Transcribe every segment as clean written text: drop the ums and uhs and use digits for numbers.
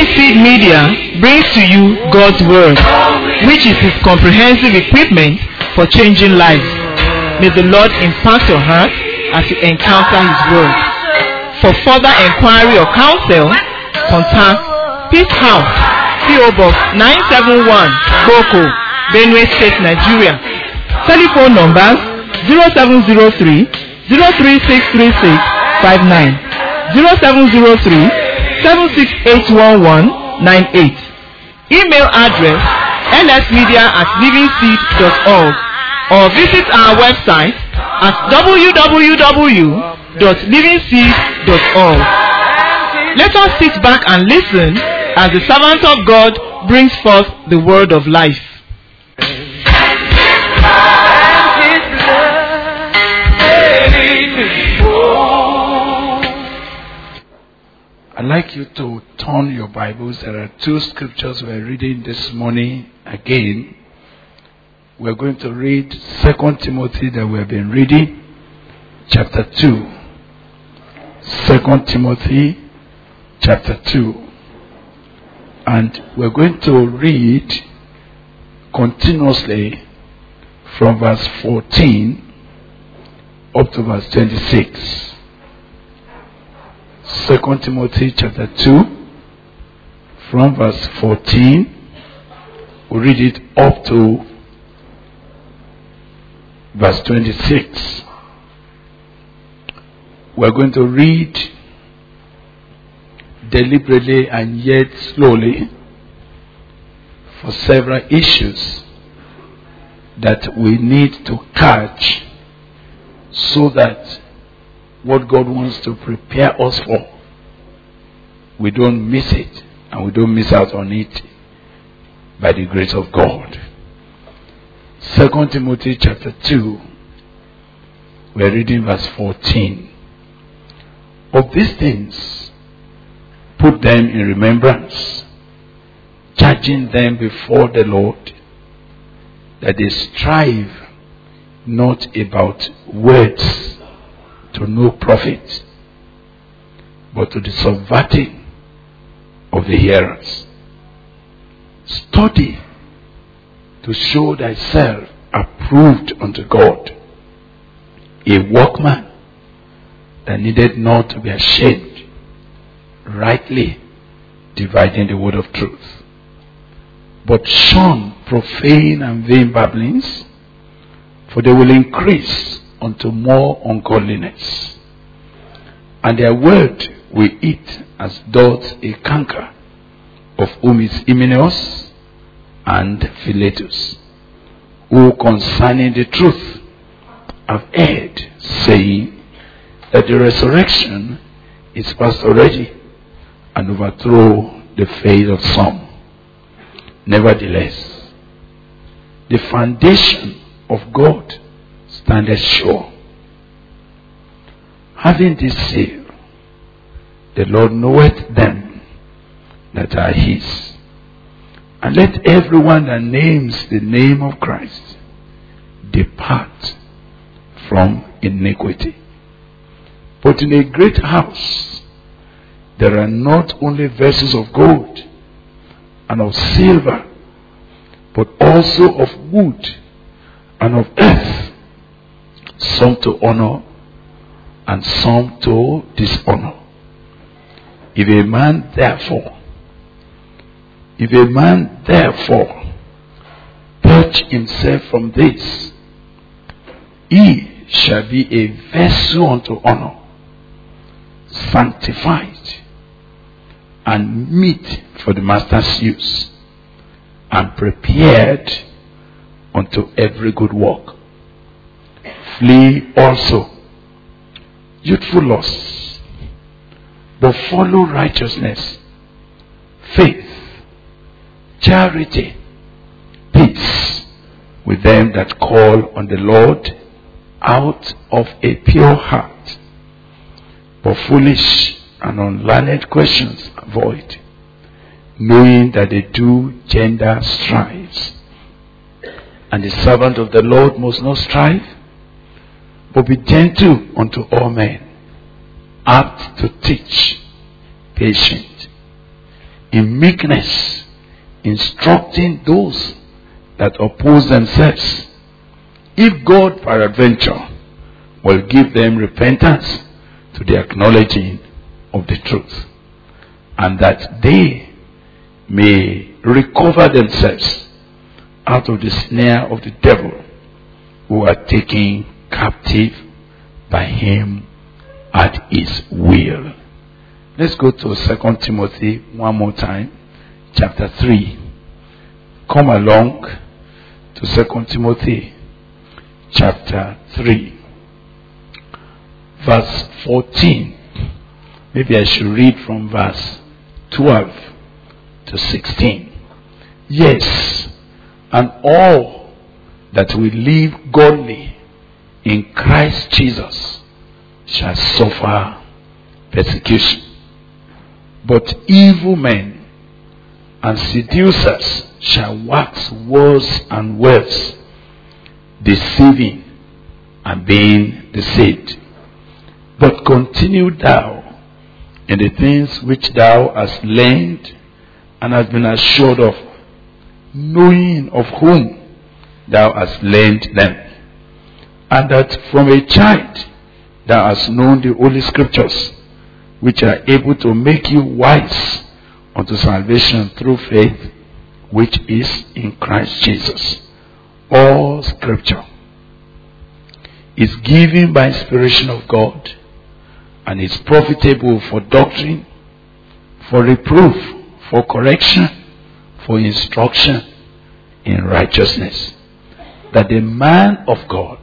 Seed Media brings to you God's Word, which is His comprehensive equipment for changing lives. May the Lord impact your heart as you encounter His Word. For further inquiry or counsel, contact Peace House, P.O. Box 971, Boko, Benue State, Nigeria. Telephone numbers 0703 0363659, 0703 7681198. Email address lsmedia@livingseed.org, or visit our website at www.livingseed.org. Let us sit back and listen as the servant of God brings forth the word of life. I'd like you to turn your Bibles. There are two scriptures we're reading this morning again. We're going to read 2 Timothy that we have been reading, chapter 2. 2 Timothy, chapter 2. And we're going to read continuously from verse 14 up to verse 26. 2 Timothy chapter 2 from verse 14. We'll read it up to verse 26. We're going to read deliberately and yet slowly for several issues that we need to catch so that what God wants to prepare us for, we don't miss it and we don't miss out on it by the grace of God. 2 Timothy chapter 2, we're reading verse 14. Of these things, put them in remembrance, charging them before the Lord, that they strive not about words to no profit, but to the subverting of the hearers. Study to show thyself approved unto God, a workman that needed not to be ashamed, rightly dividing the word of truth. But shun profane and vain babblings, for they will increase unto more ungodliness, and their word will eat as doth a canker, of whom is Hymenaeus and Philetus, who concerning the truth have erred, saying that the resurrection is past already, and overthrow the faith of some. Nevertheless, the foundation of God standeth sure, having this seal, the Lord knoweth them that are his. And let everyone that names the name of Christ depart from iniquity. But in a great house there are not only vessels of gold and of silver, but also of wood and of earth, some to honor and some to dishonor. If a man therefore purge himself from this, he shall be a vessel unto honor, sanctified and meet for the master's use, and prepared unto every good work. Flee also youthful lusts, but follow righteousness, faith, charity, peace with them that call on the Lord out of a pure heart. But foolish and unlearned questions avoid, knowing that they do gender strives. And the servant of the Lord must not strive, but be gentle unto all men, apt to teach, patient. in meekness, instructing those that oppose themselves, if God peradventure will give them repentance to the acknowledging of the truth, and that they may recover themselves out of the snare of the devil, who are taken captive by him at his will. Let's go to 2 Timothy one more time, chapter 3. Come along to 2 Timothy chapter 3, verse 14. Maybe I should read from verse 12 to 16. Yes, and all that will live godly in Christ Jesus shall suffer persecution. But evil men and seducers shall wax worse and worse, deceiving and being deceived. But continue thou in the things which thou hast learned and hast been assured of, knowing of whom thou hast learned them, and that from a child thou hast known the Holy Scriptures, which are able to make you wise unto salvation through faith, which is in Christ Jesus. All Scripture is given by inspiration of God, and is profitable for doctrine, for reproof, for correction, for instruction in righteousness, that the man of God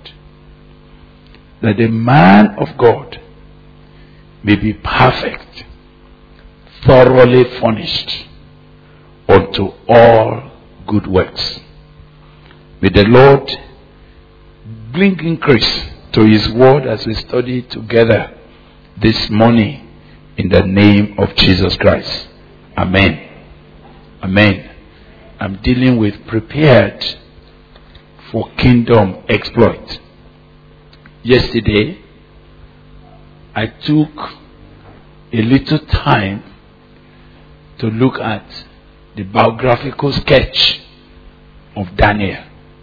may be perfect, thoroughly furnished unto all good works. May the Lord bring increase to his word as we study together this morning, in the name of Jesus Christ. Amen. Amen. I'm dealing with prepared for kingdom exploit. Yesterday, I took a little time to look at the biographical sketch of Daniel.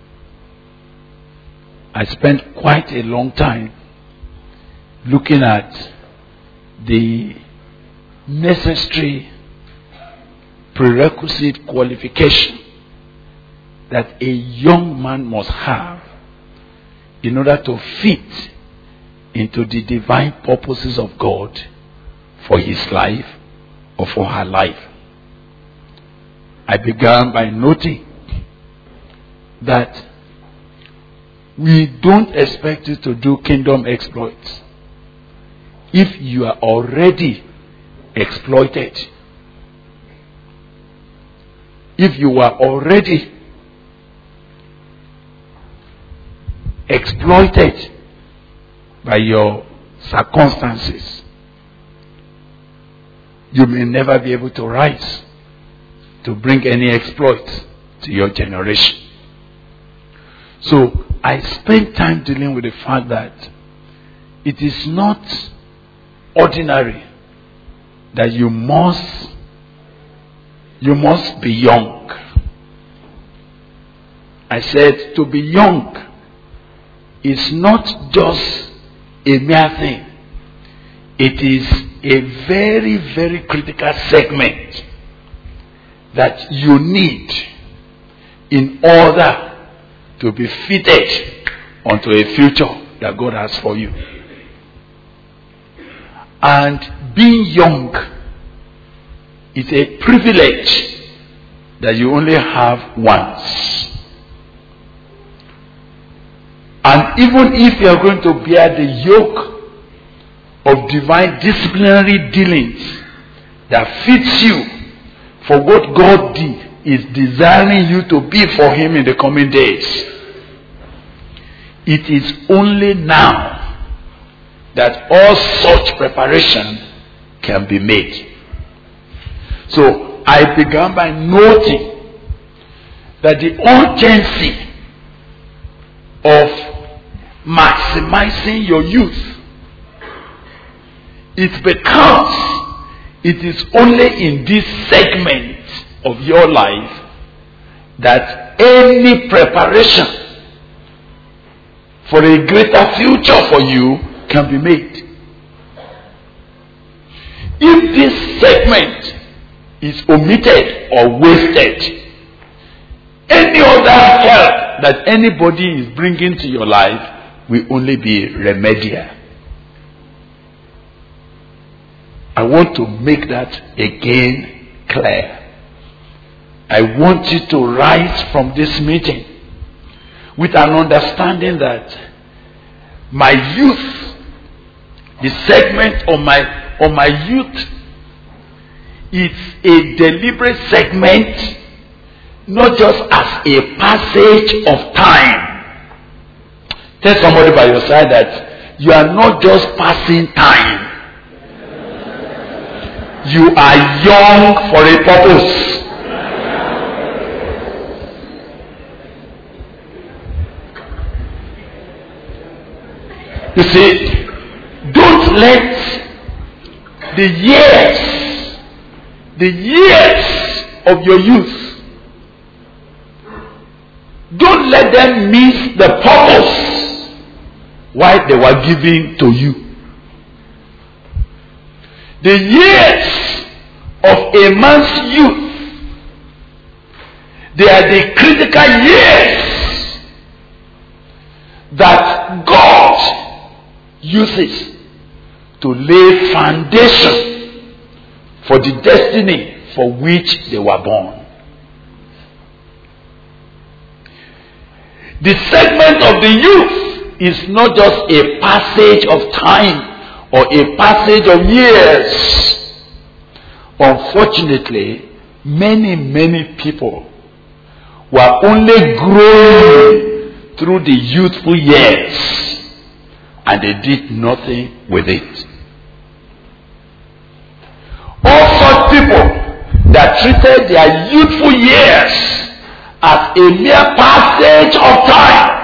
I spent quite a long time looking at the necessary prerequisite qualification that a young man must have in order to fit into the divine purposes of God for his life or for her life. I began by noting that we don't expect you to do kingdom exploits if you are already exploited. If you are already exploited by your circumstances, you may never be able to rise to bring any exploits to your generation. So I spent time dealing with the fact that it is not ordinary that you must be young. I said to be young is not just a mere thing. It is a very, very critical segment that you need in order to be fitted onto a future that God has for you. And being young is a privilege that you only have once. And even if you are going to bear the yoke of divine disciplinary dealings that fits you for what God is desiring you to be for him in the coming days, it is only now that all such preparation can be made. So I began by noting that the urgency of maximizing your youth, it becomes it is only in this segment of your life that any preparation for a greater future for you can be made. If this segment is omitted or wasted, any other help that anybody is bringing to your life will only be remedial. I want to make that again clear. I want you to rise from this meeting with an understanding that my youth, the segment of my youth, is a deliberate segment, not just as a passage of time. Tell somebody by your side that you are not just passing time. You are young for a purpose. You see, don't let the years of your youth, don't let them miss the purpose why they were given to you. The years of a man's youth, they are the critical years that God uses to lay foundation for the destiny for which they were born. The segment of the youth is not just a passage of time or a passage of years. Unfortunately, many people were only growing through the youthful years, and they did nothing with it. All such people that treated their youthful years as a mere passage of time,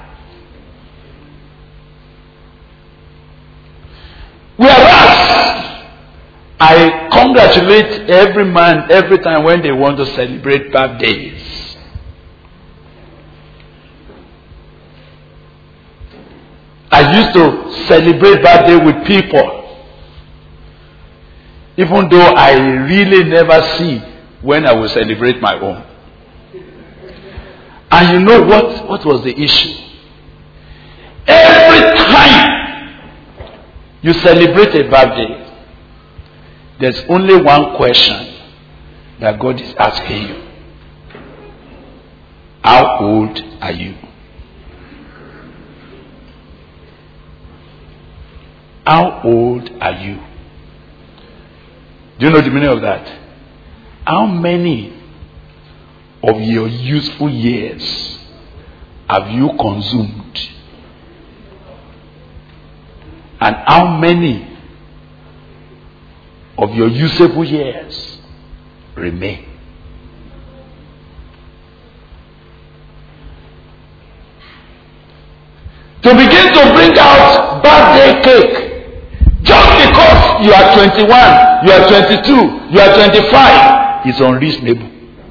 whereas I congratulate every man every time when they want to celebrate birthdays. I used to celebrate birthday with people, even though I really never see when I will celebrate my own. And you know what was the issue? Every time you celebrate a birthday, there's only one question that God is asking you. How old are you? How old are you? Do you know the meaning of that? How many of your useful years have you consumed? And how many of your usable years remain? To begin to bring out birthday cake just because you are 21, you are 22, you are 25 is unreasonable.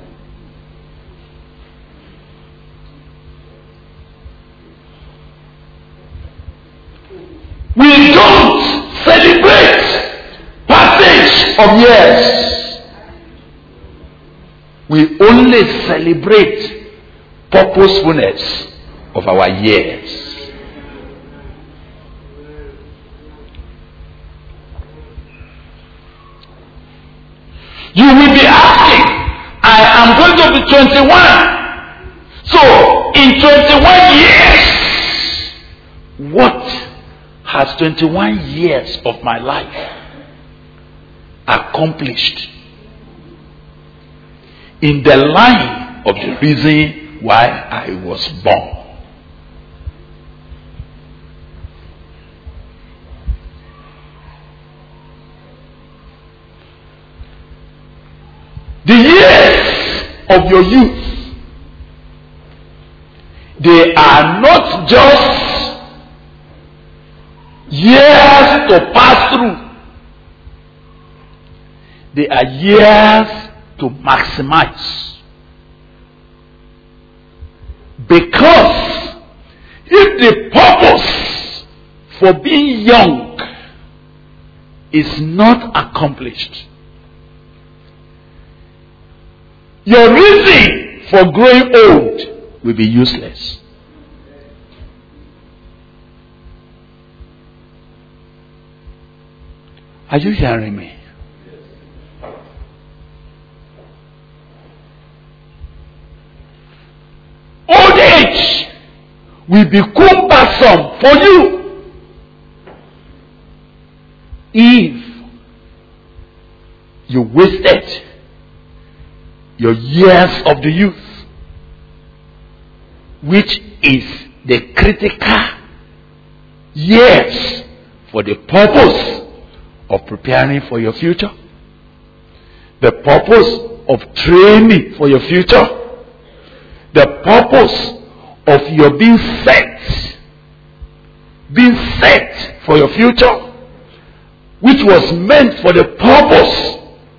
We don't celebrate passage of years. We only celebrate purposefulness of our years. You will be asking, I am going to be 21. So, in 21 years, what has 21 years of my life accomplished in the line of the reason why I was born? The years of your youth, they are not just years to pass through. They are years to maximize. Because if the purpose for being young is not accomplished, your reason for growing old will be useless. Are you hearing me? Old age will be cumbersome for you if you wasted your years of the youth, which is the critical years for the purpose of preparing for your future, the purpose of training for your future, the purpose of your being set for your future, which was meant for the purpose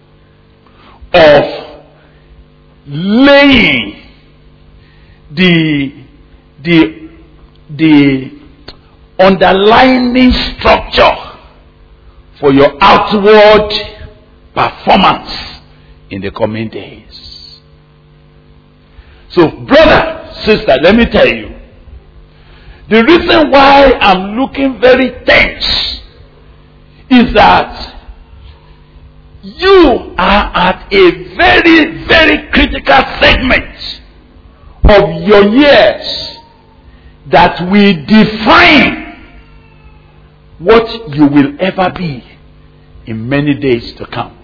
of laying the underlying structure for your outward performance in the coming days. So, brother, sister, let me tell you, the reason why I'm looking very tense is that you are at a very, very critical segment of your years that will define what you will ever be in many days to come.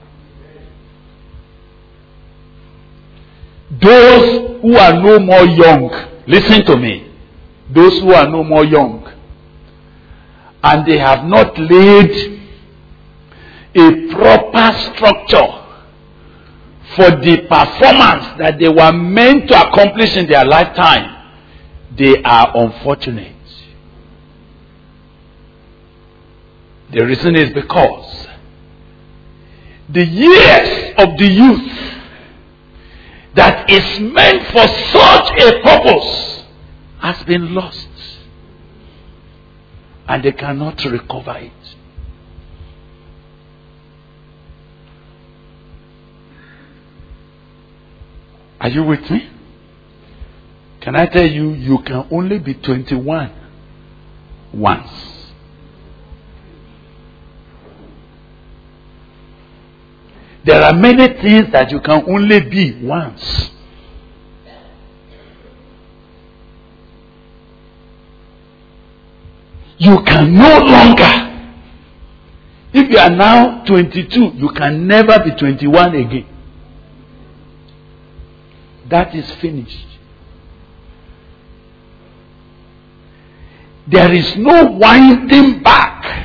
Those who are no more young, listen to me. Those who are no more young and they have not laid a proper structure for the performance that they were meant to accomplish in their lifetime, they are unfortunate. The reason is because the years of the youth that is meant for such a purpose has been lost, and they cannot recover it. Are you with me? Can I tell you, you can only be 21 once. There are many things that you can only be once. You can no longer. If you are now 22, you can never be 21 again. That is finished. There is no winding back.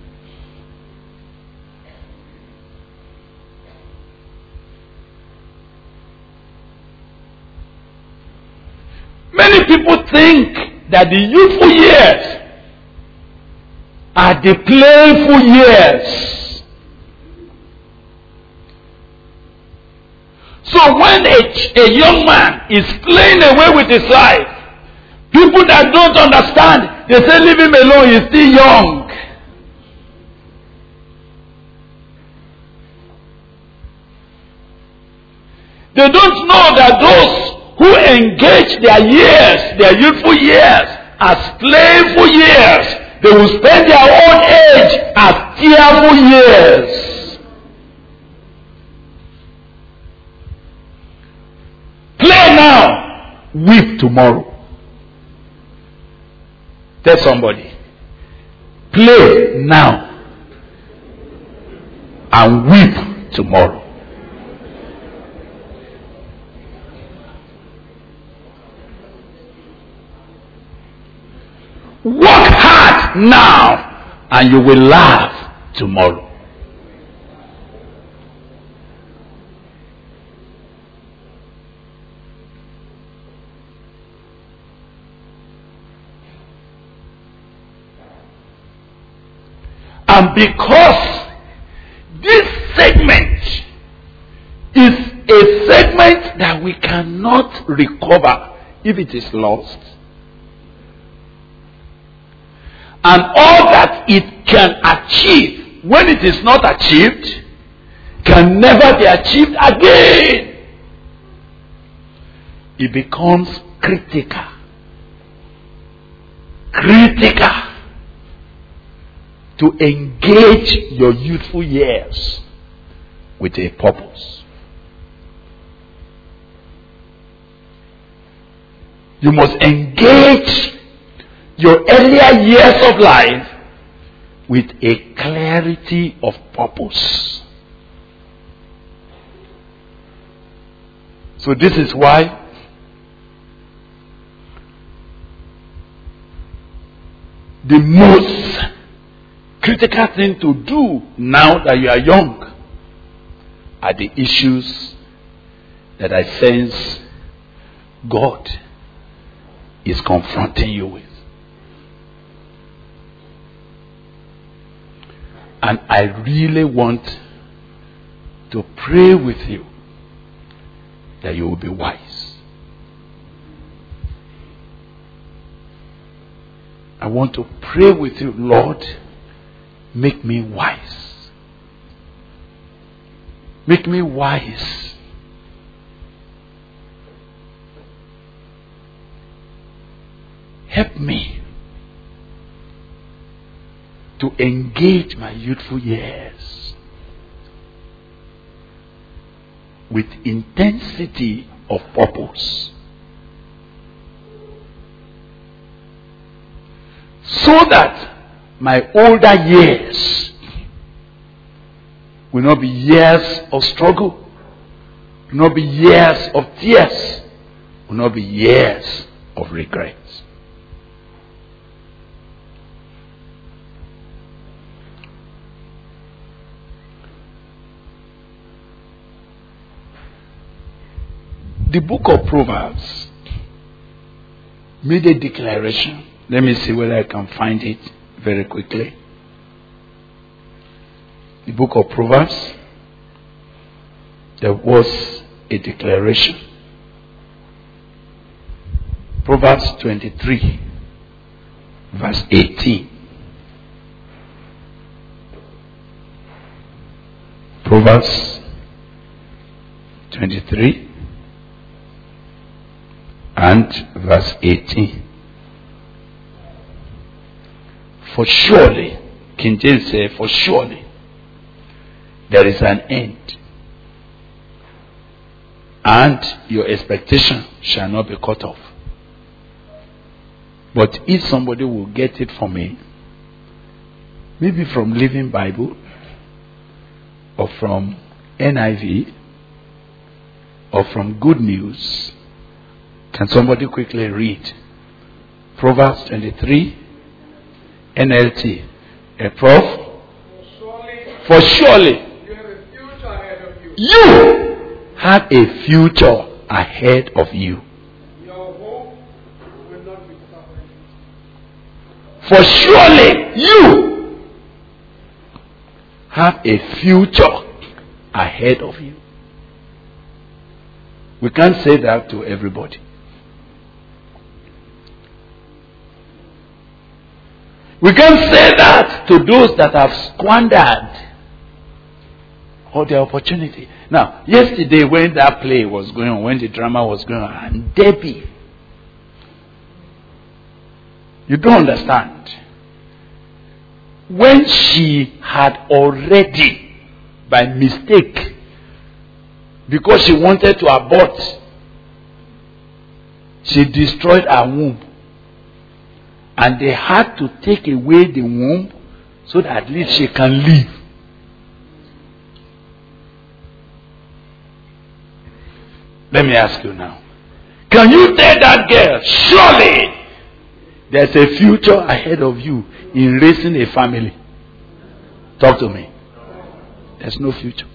Many people think that the youthful years are the playful years. So when a young man is playing away with his life, people that don't understand, they say, leave him alone, he's still young. They don't know that those who engage their years, their youthful years, as playful years, they will spend their old age as tearful years. Play now, weep tomorrow. Tell somebody, play now and weep tomorrow. Work hard now and you will laugh tomorrow. And because this segment we cannot recover if it is lost. And all that it can achieve when it is not achieved can never be achieved again. It becomes critical. Critical to engage your youthful years with a purpose. You must engage your earlier years of life with a clarity of purpose. So this is why the most critical thing to do now that you are young are the issues that I sense God is confronting you with. And I really want to pray with you that you will be wise. I want to pray with you, Lord, make me wise. Make me wise. Help me to engage my youthful years with intensity of purpose, so that my older years will not be years of struggle, will not be years of tears, will not be years of regrets. The book of Proverbs made a declaration. Let me see whether I can find it very quickly. The book of Proverbs, there was a declaration. Proverbs 23, verse 18. Proverbs 23 and verse 18. For surely, King James says, for surely there is an end, and your expectation shall not be cut off. But if somebody will get it for me, maybe from Living Bible, or from NIV, or from Good News, can somebody quickly read Proverbs 23, NLT? A prof? For surely you have a future ahead of you. Your hope will not be suffering. For surely you have a future ahead of you. We can't say that to everybody. We can't say that to those that have squandered all their opportunity. Now, yesterday when that play was going on, when the drama was going on, and Debbie, you don't understand. When she had already, by mistake, because she wanted to abort, she destroyed her womb. And they had to take away the womb so that at least she can live. Let me ask you now. Can you tell that girl, surely there's a future ahead of you in raising a family? Talk to me. There's no future.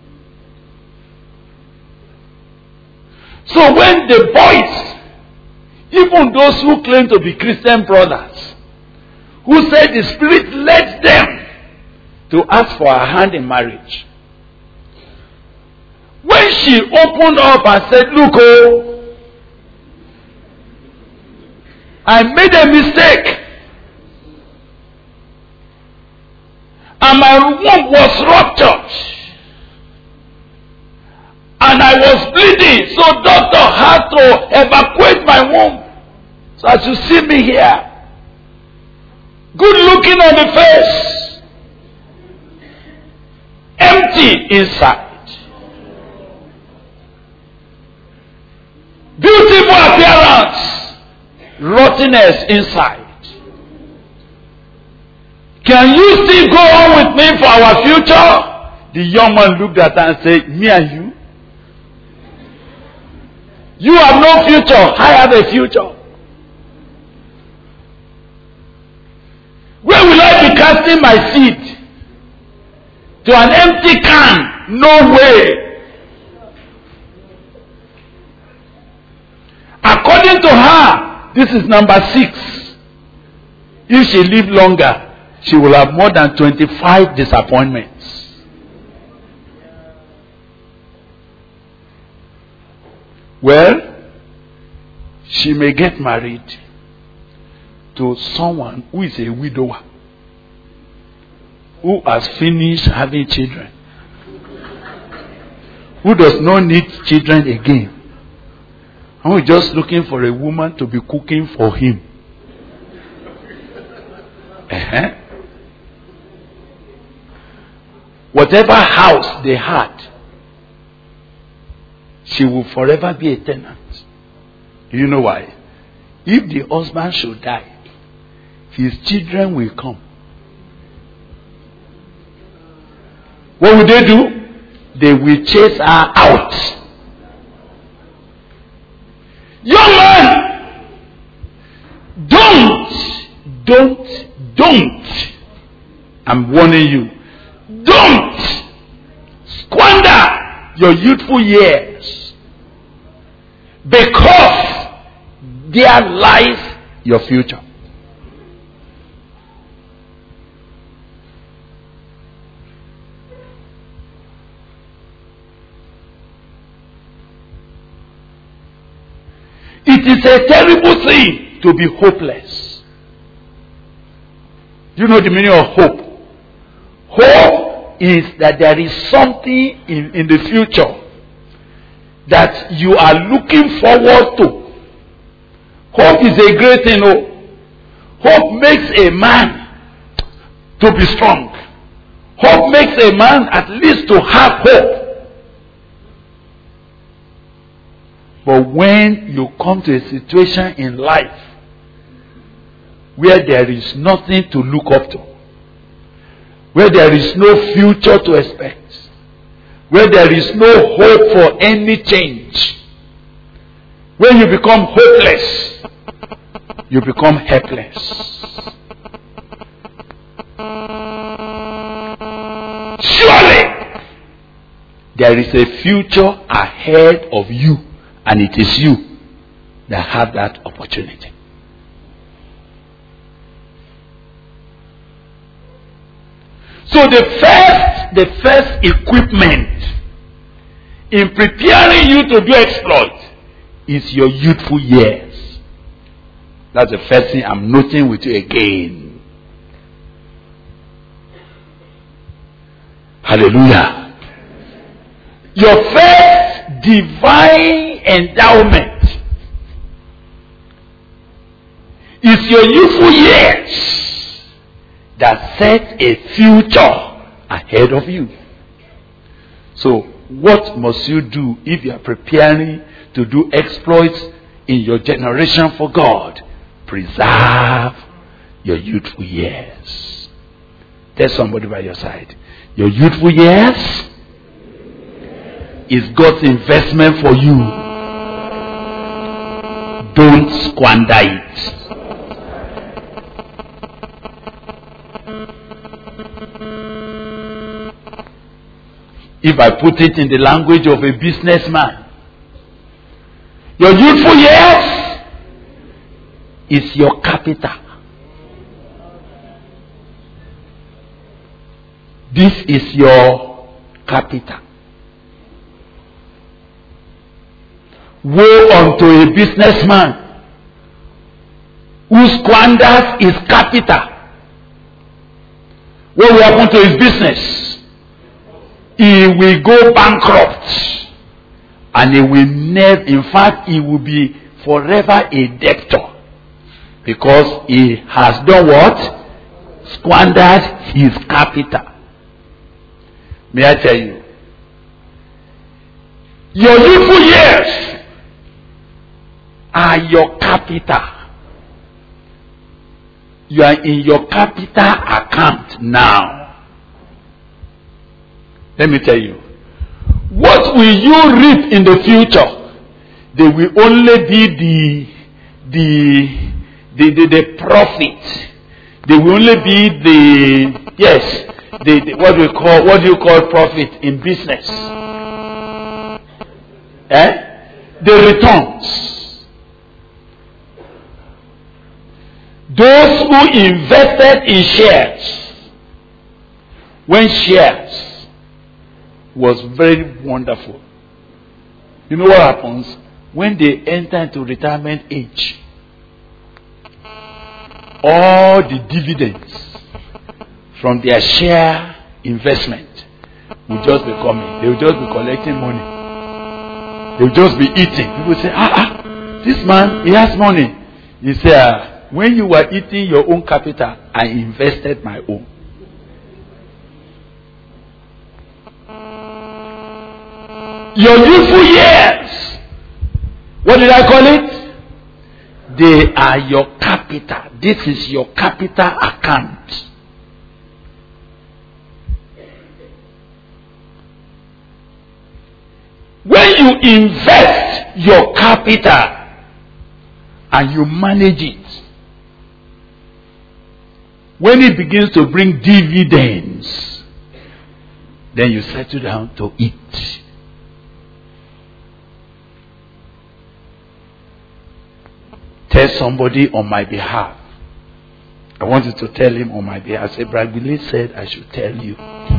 So when the boys, even those who claim to be Christian brothers, who said the Spirit led them to ask for a hand in marriage, when when she opened up and said, look, oh, I made a mistake. And my womb was ruptured. And I was bleeding. So doctor had to evacuate my womb. So as you see me here, good looking on the face, empty inside. Beautiful appearance, rottenness inside. Can you still go on with me for our future? The young man looked at her and said, me and you? You have no future. I have a future. Where will I be casting my seed? To an empty can? No way. According to her, this is number 6. If she live longer, she will have more than 25 disappointments. Well, she may get married to someone who is a widower, who has finished having children, who does not need children again, and who is just looking for a woman to be cooking for him. Whatever house they had, she will forever be a tenant. Do you know why? If the husband should die, his children will come. What will they do? They will chase her out. Young man, don't. I'm warning you. Don't squander your youthful years, because there lies your future. It is a terrible thing to be hopeless. You know the meaning of hope? Hope is that there is something in the future that you are looking forward to. Hope is a great thing. Hope makes a man to be strong. Hope makes a man at least to have hope. But when you come to a situation in life where there is nothing to look up to, where there is no future to expect, where there is no hope for any change, when you become hopeless, you become helpless. Surely there is a future ahead of you, and it is you that have that opportunity. So the first equipment in preparing you to do exploit is your youthful years. That's the first thing I'm noting with you again. Hallelujah. Your first divine endowment is your youthful years that set a future ahead of you. So what must you do if you are preparing to do exploits in your generation for God? Preserve your youthful years. Tell somebody by your side, your youthful years is God's investment for you. Don't squander it. If I put it in the language of a businessman, your youthful years is your capital. This is your capital. Woe unto a businessman who squanders his capital. What will happen to his business? He will go bankrupt. And he will never, in fact, he will be forever a debtor. Because he has done what? Squandered his capital. May I tell you? Your youthful years are your capital. You are in your capital account now. Let me tell you. What will you reap in the future? They will only be the profit. They will only be what do you call profit in business? The returns. Those who invested in shares, when shares was very wonderful. You know what happens? When they enter into retirement age, all the dividends from their share investment will just be coming. They will just be collecting money. They will just be eating. People say, this man, he has money. You say, when you were eating your own capital, I invested my own. Your youthful years, what did I call it? They are your capital. This is your capital account. When you invest your capital and you manage it, when it begins to bring dividends, then you settle down to eat. Tell somebody on my behalf. I wanted to tell him on my behalf. I said, Brad Billy said I should tell you.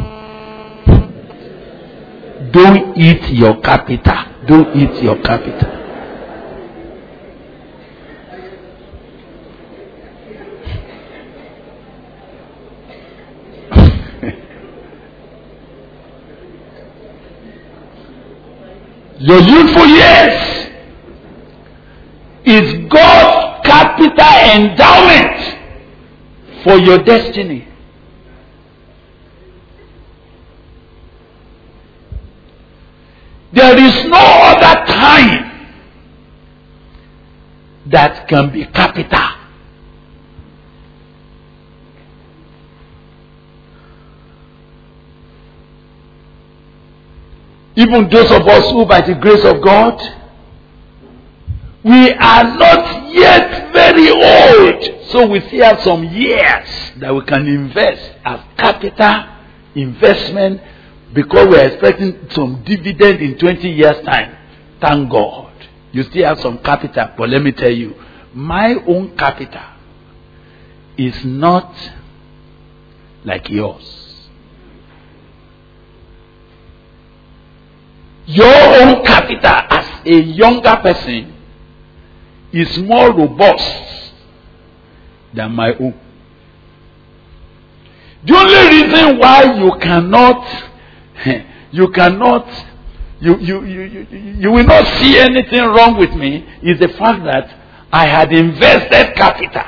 Don't eat your capital. Don't eat your capital. Your youthful years is God's capital endowment for your destiny. There is no other time that can be capital. Even those of us who, by the grace of God, we are not yet very old, so we still have some years that we can invest as capital investment, because we are expecting some dividend in 20 years' time. Thank God. You still have some capital. But let me tell you, my own capital is not like yours. Your own capital as a younger person is more robust than my own. The only reason why you will not see anything wrong with me is the fact that I had invested capital.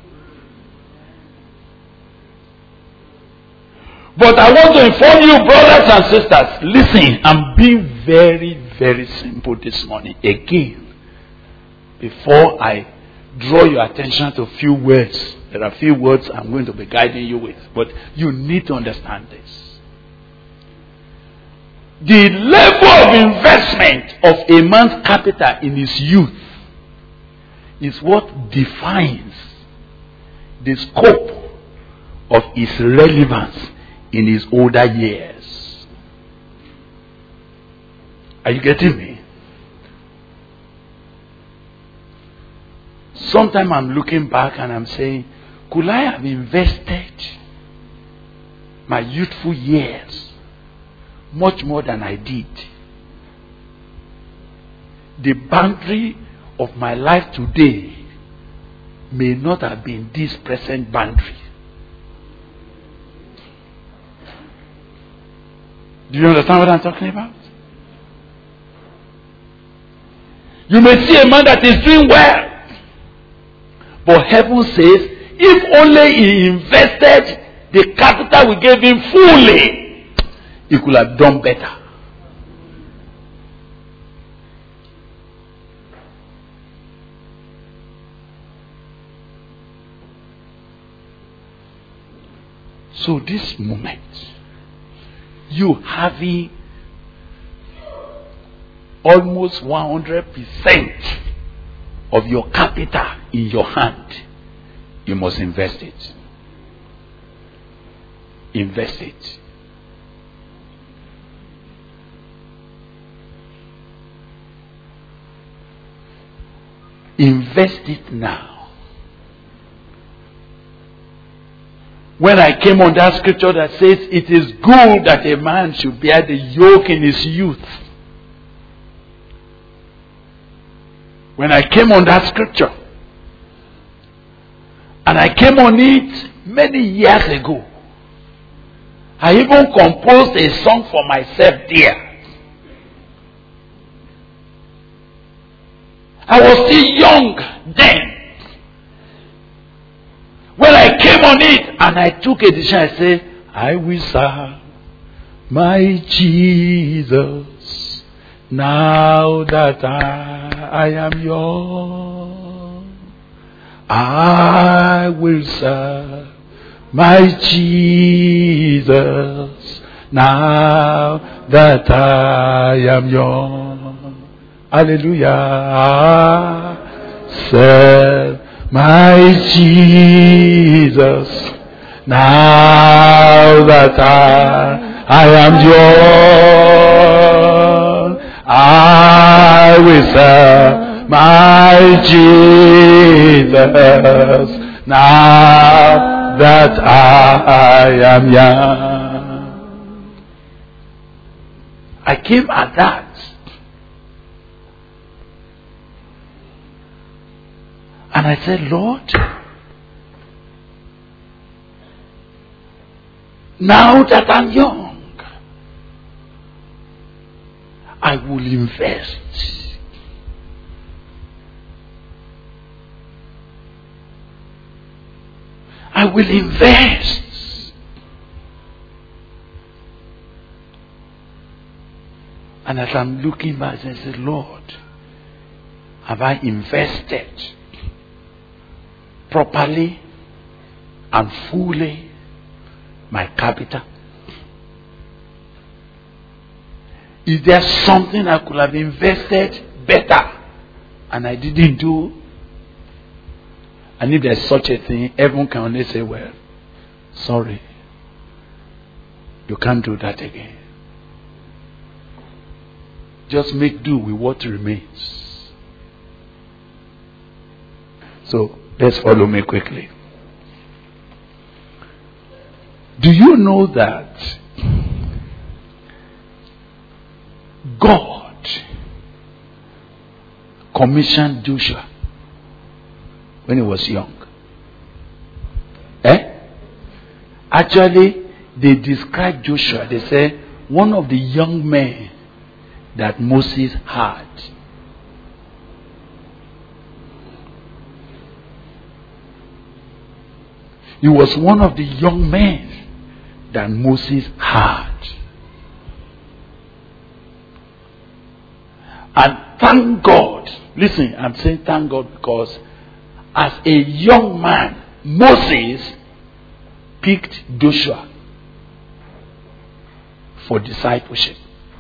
But I want to inform you, brothers and sisters, listen, I'm being very, very simple this morning. Again, before I draw your attention to a few words, there are a few words I'm going to be guiding you with, but you need to understand this. The level of investment of a man's capital in his youth is what defines the scope of his relevance in his older years. Are you getting me? Sometimes I'm looking back and I'm saying, could I have invested my youthful years much more than I did? the boundary of my life today may not have been this present boundary. Do you understand what I'm talking about? You may see a man that is doing well, but heaven says, if only he invested the capital we gave him fully, he could have done better. So this moment, you having almost 100% of your capital in your hand, you must invest it. Invest it. Invest it now. When I came on that scripture that says it is good that a man should bear the yoke in his youth. When I came on that scripture, and I came on it many years ago, I even composed a song for myself there. I was still young then. When I came on it and I took a decision, I said, I will serve my Jesus now that I am young. I will serve my Jesus now that I am young. Hallelujah. Serve my Jesus, now that I am young, I will serve my Jesus, now that I am young. I came at that. And I said, Lord, now that I'm young, I will invest. I will invest. And as I'm looking back, I said, Lord, have I invested properly and fully my capital? Is there something I could have invested better and I didn't do? And if there's such a thing, everyone can only say, well, sorry, you can't do that again. Just make do with what remains. So let's follow me quickly. Do you know that God commissioned Joshua when he was young? Actually, they describe Joshua, they say, one of the young men that Moses had. He was one of the young men that Moses had. And thank God, listen, I'm saying thank God because as a young man, Moses picked Joshua for discipleship.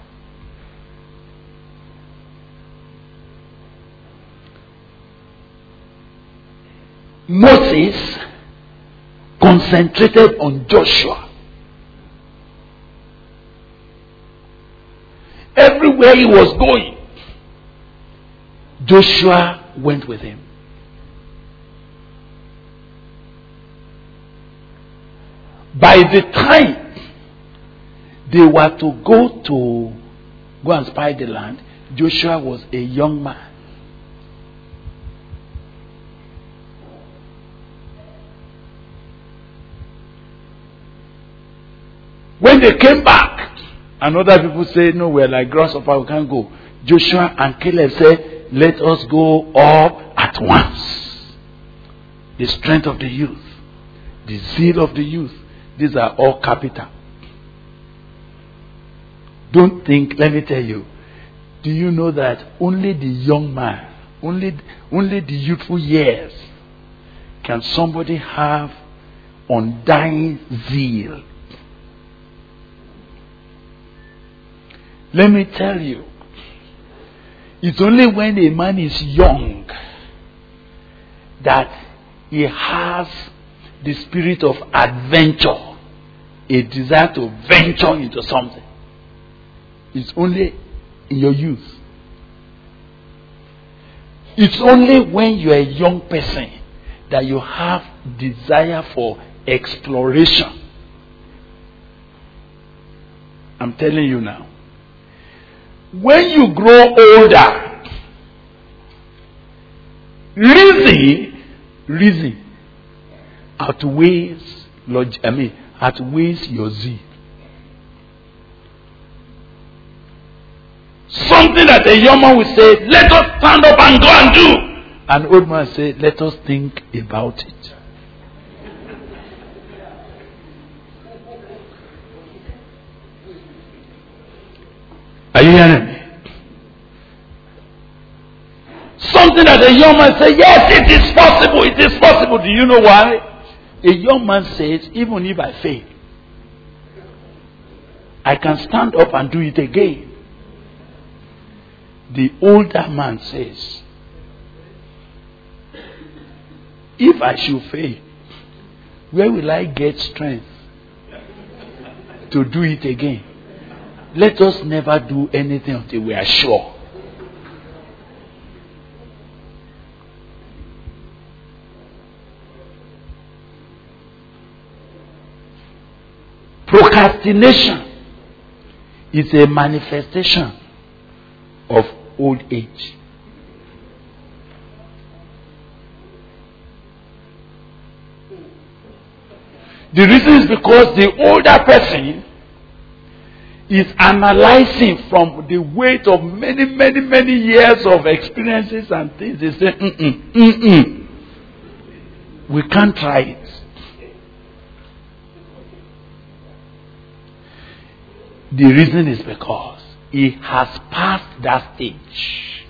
Moses concentrated on Joshua. Everywhere he was going, Joshua went with him. By the time they were to go and spy the land, Joshua was a young man. When they came back, and other people say, no, we're like grasshopper, we can't go. Joshua and Caleb said, let us go up at once. The strength of the youth, the zeal of the youth, these are all capital. Don't think, let me tell you, do you know that only the young man, only the youthful years can somebody have undying zeal? Let me tell you, it's only when a man is young that he has the spirit of adventure, a desire to venture into something. It's only in your youth. It's only when you're a young person that you have desire for exploration. I'm telling you now. When you grow older, reason outweighs your zeal. Something that a young man will say, let us stand up and go and do. An old man say, let us think about it. Are you hearing me? Something that a young man says, yes, it is possible, it is possible. Do you know why? A young man says, even if I fail, I can stand up and do it again. The older man says, if I should fail, where will I get strength to do it again? Let us never do anything until we are sure. Procrastination is a manifestation of old age. The reason is because the older person is analyzing from the weight of many years of experiences and things. They say, we can't try it. The reason is because he has passed that stage.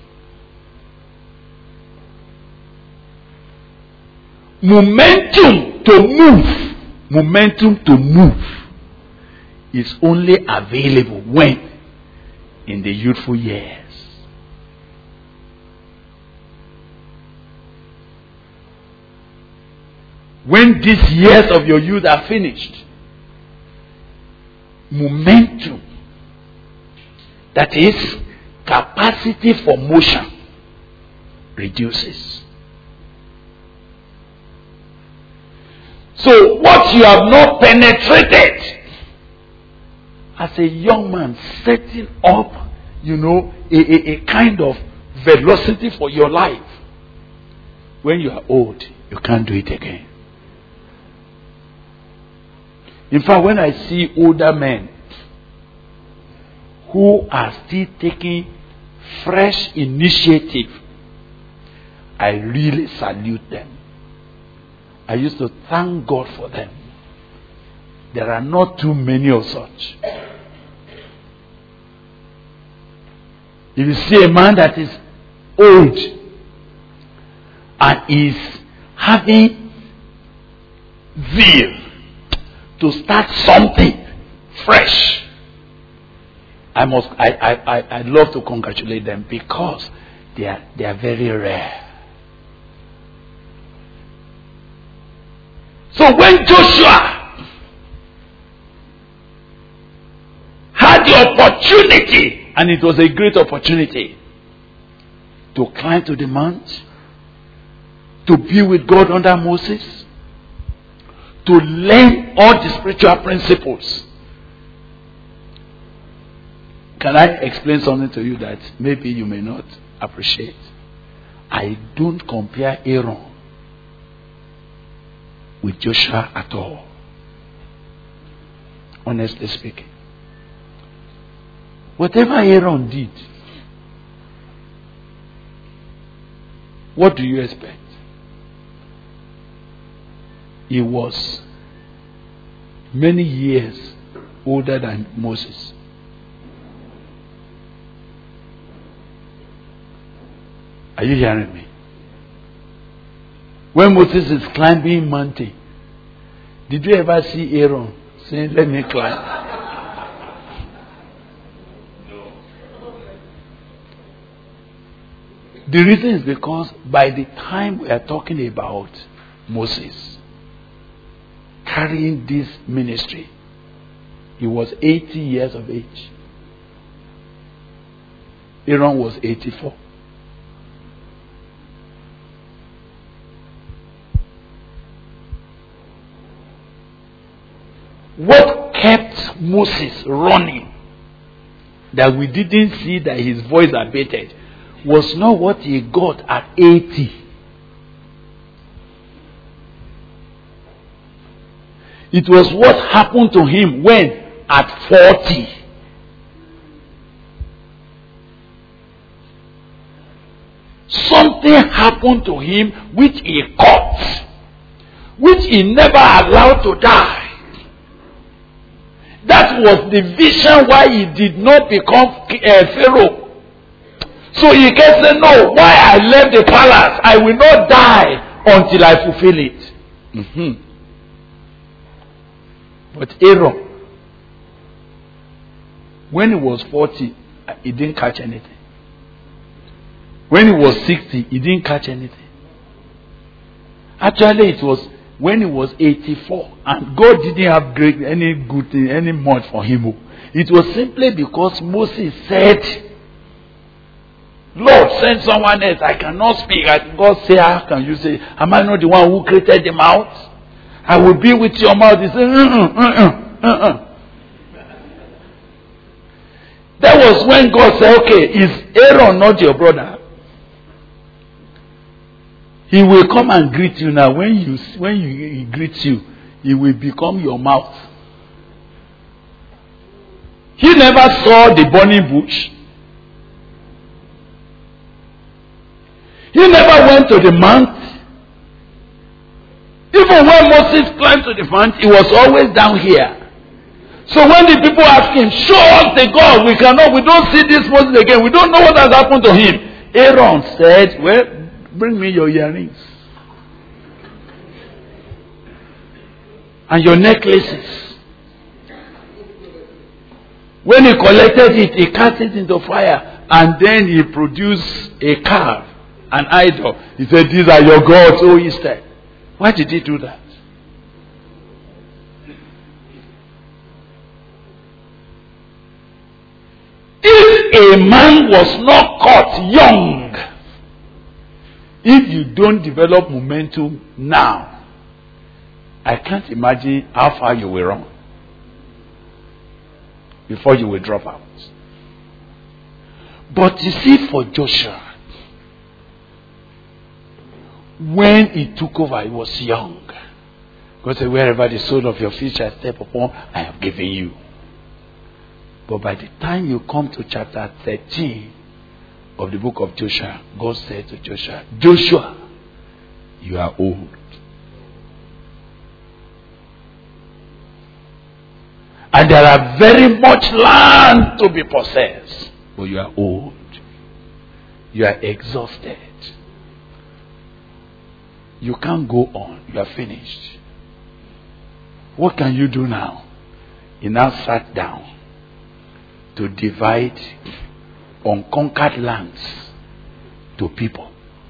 Momentum to move is only available when? In the youthful years. When these years of your youth are finished, momentum, that is capacity for motion, reduces. So what you have not penetrated as a young man, setting up, a kind of velocity for your life. When you are old, you can't do it again. In fact, when I see older men who are still taking fresh initiative, I really salute them. I used to thank God for them. There are not too many of such. If you see a man that is old and is having zeal to start something fresh, I love to congratulate them, because they are very rare. So when Joshua had the opportunity, and it was a great opportunity, to climb to the mount, to be with God under Moses, to learn all the spiritual principles. Can I explain something to you that maybe you may not appreciate? I don't compare Aaron with Joshua at all. Honestly speaking. Whatever Aaron did, what do you expect? He was many years older than Moses. Are you hearing me? When Moses is climbing mountain, did you ever see Aaron saying, "Let me climb"? No. The reason is because by the time we are talking about Moses carrying this ministry, he was 80 years of age. Aaron was 84. What kept Moses running, that we didn't see that his voice abated, was not what he got at 80. It was what happened to him when at 40. Something happened to him which he caught, which he never allowed to die. That was the vision why he did not become Pharaoh. So he can say, "No, why I left the palace, I will not die until I fulfill it." But Aaron, when he was 40, he didn't catch anything. When he was 60, he didn't catch anything. Actually, it was when he was 84, and God didn't have any good thing, any much for him. It was simply because Moses said, "Lord, send someone else. I cannot speak." God said, "How can you say? Am I not the one who created the mouth? I will be with your mouth." He said, That was when God said, "Okay, is Aaron not your brother? He will come and greet you now. When he greets you, he will become your mouth." He never saw the burning bush. He never went to the mount. Even when Moses climbed to the mount, he was always down here. So when the people ask him, "Show us the God, we don't see this Moses again. We don't know what has happened to him." Aaron said, "Well, bring me your earrings and your necklaces." When he collected it, he cast it into fire, and then he produced a calf, an idol. He said, "These are your gods, O Israel." Why did he do that? If a man was not caught young, if you don't develop momentum now, I can't imagine how far you will run before you will drop out. But you see, for Joshua, when he took over, he was young. God said, "Wherever the sole of your feet shall step upon, I have given you." But by the time you come to chapter 13 of the book of Joshua, God said to Joshua, "Joshua, you are old. And there are very much land to be possessed. But you are old. You are exhausted. You can't go on. You are finished. What can you do now?" He now sat down to divide unconquered lands to people.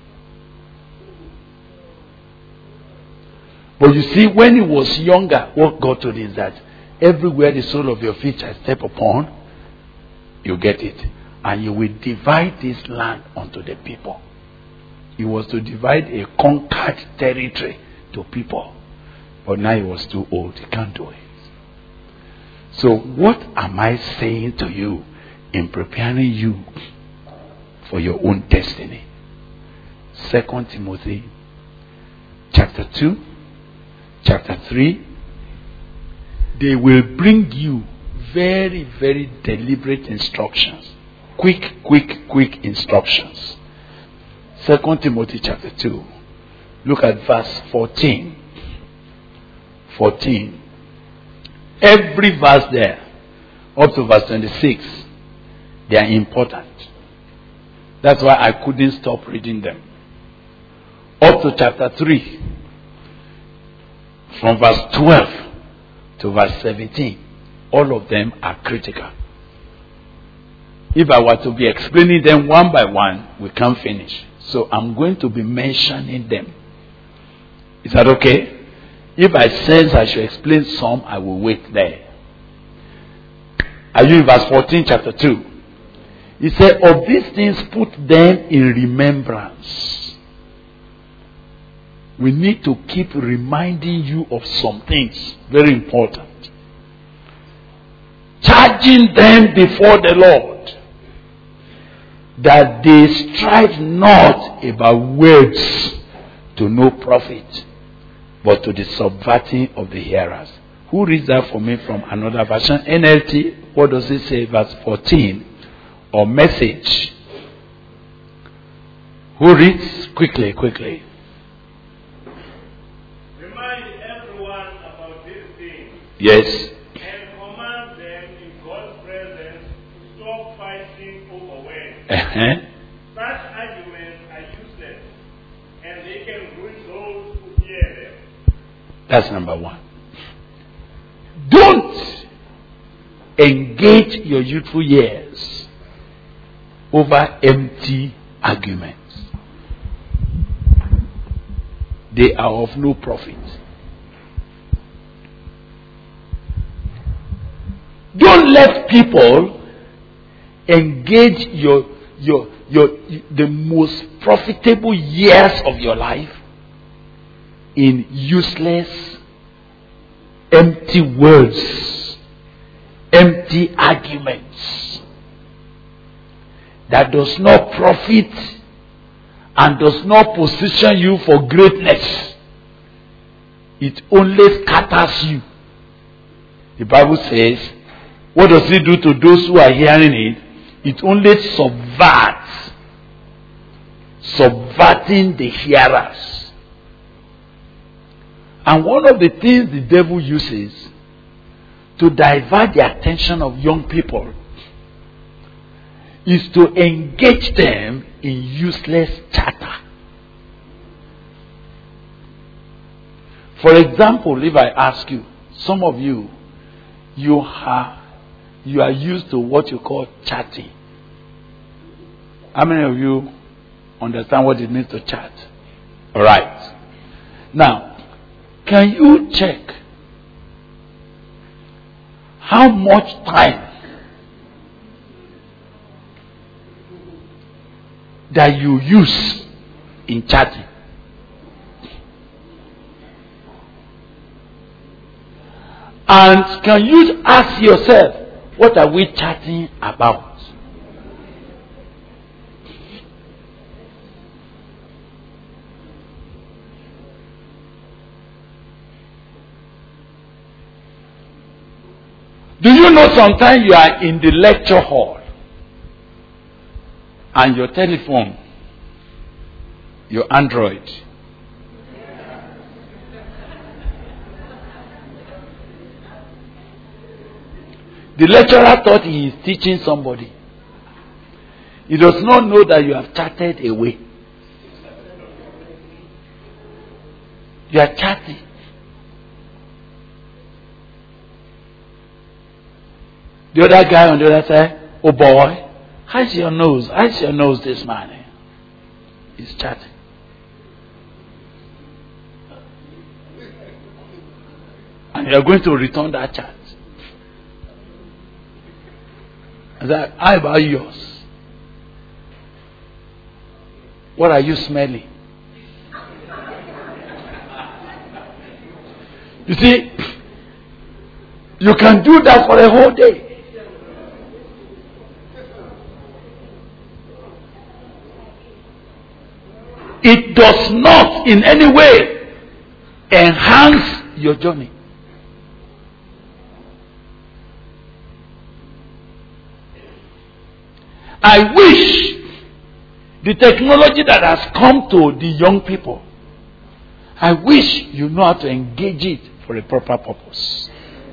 But you see, when he was younger, what God told him is that everywhere the sole of your feet shall step upon, you get it. And you will divide this land unto the people. He was to divide a conquered territory to people. But now he was too old. He can't do it. So what am I saying to you in preparing you for your own destiny. 2 Timothy chapter 2, chapter 3, they will bring you very, very deliberate instructions. Quick instructions. 2 Timothy chapter 2. Look at verse 14. 14. Every verse there, up to verse 26, they are important. That's why I couldn't stop reading them. Up to chapter 3, from verse 12 to verse 17, all of them are critical. If I were to be explaining them one by one, we can't finish. So I'm going to be mentioning them. Is that okay? If I sense I should explain some, I will wait there. Are you in verse 14, chapter 2? He said, of these things put them in remembrance. We need to keep reminding you of some things. Very important. Charging them before the Lord, that they strive not about words to no profit, but to the subverting of the hearers. Who reads that for me from another version? NLT, what does it say? Verse 14. Or Message. Who reads? Quickly. Remind everyone about these things. Yes. And command them in God's presence to stop fighting over words. Such arguments are useless, and they can ruin those who hear them. That's number one. Don't engage your youthful years over empty arguments. They are of no profit. Don't let people engage the most profitable years of your life in useless, empty words, empty arguments that does not profit and does not position you for greatness. It only scatters you. The Bible says, what does it do to those who are hearing it? It only subverting the hearers. And one of the things the devil uses to divert the attention of young people is to engage them in useless chatter. For example, if I ask you, some of you, you are used to what you call chatting. How many of you understand what it means to chat? All right. Now, can you check how much time that you use in chatting? And can you ask yourself, what are we chatting about? Do you know sometimes you are in the lecture hall and your telephone, your Android, the lecturer thought he is teaching somebody. He does not know that you have chatted away. You are chatting. The other guy on the other side, oh boy, how's your nose? How's your nose this morning? He's chatting. And you are going to return that chat. I said, how about yours? What are you smelling? You see, you can do that for a whole day. it does not in any way enhance your journey. I wish the technology that has come to the young people, I wish you know how to engage it for a proper purpose.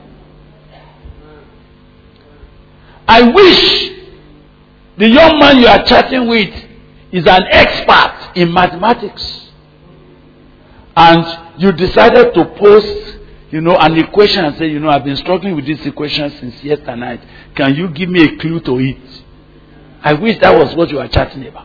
I wish the young man you are chatting with is an expert in mathematics, and you decided to post, an equation and say, I've been struggling with this equation since yesterday night. Can you give me a clue to it? I wish that was what you were chatting about.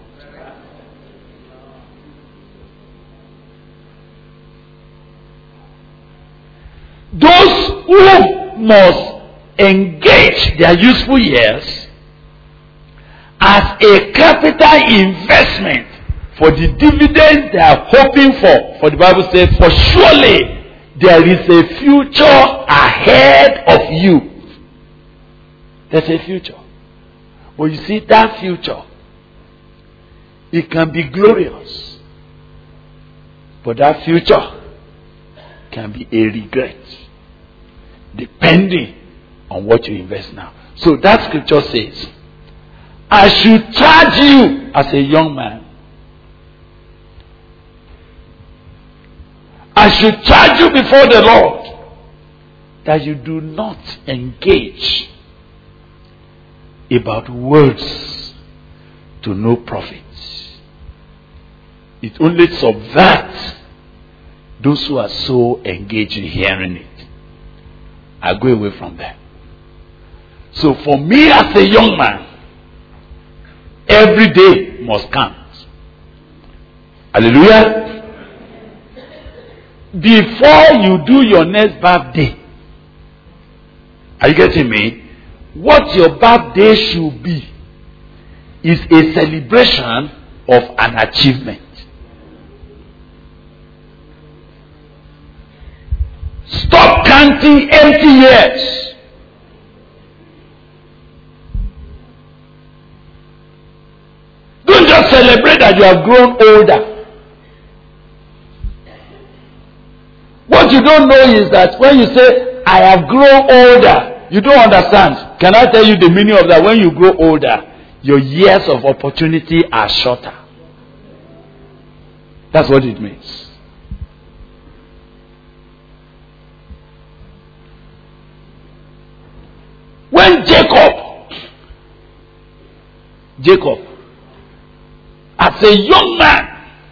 Those who must engage their useful years as a capital investment for the dividends they are hoping for the Bible says, for surely there is a future ahead of you. There's a future. But you see, that future, it can be glorious. But that future can be a regret, depending on what you invest now. So that scripture says, I should charge you as a young man. I should charge you before the Lord that you do not engage about words to no profit. It only subverts those who are so engaged in hearing it. I go away from that. So for me as a young man, every day must count. Hallelujah. Before you do your next birthday, are you getting me? What your birthday should be is a celebration of an achievement. Stop counting empty years. Don't just celebrate that you have grown older. What you don't know is that when you say, I have grown older, you don't understand. Can I tell you the meaning of that? When you grow older, your years of opportunity are shorter. That's what it means. When Jacob, as a young man,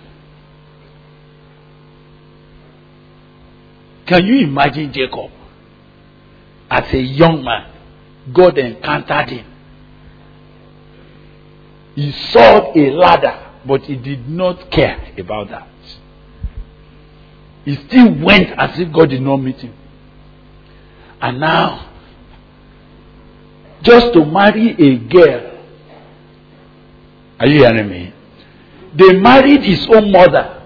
can you imagine Jacob? As a young man, God encountered him. He saw a ladder, but he did not care about that. He still went as if God did not meet him. And now, just to marry a girl, are you hearing me? They married his own mother,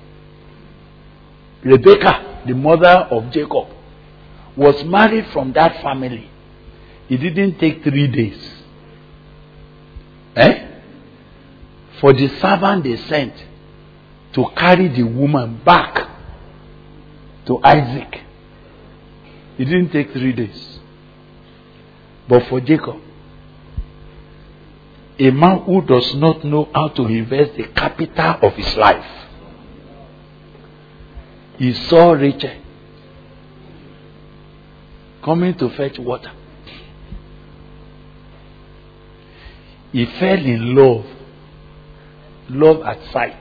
Rebecca, the mother of Jacob, was married from that family. It didn't take 3 days. For the servant they sent to carry the woman back to Isaac. It didn't take 3 days. But for Jacob, a man who does not know how to invest the capital of his life, he saw Rachel coming to fetch water. He fell in love at sight.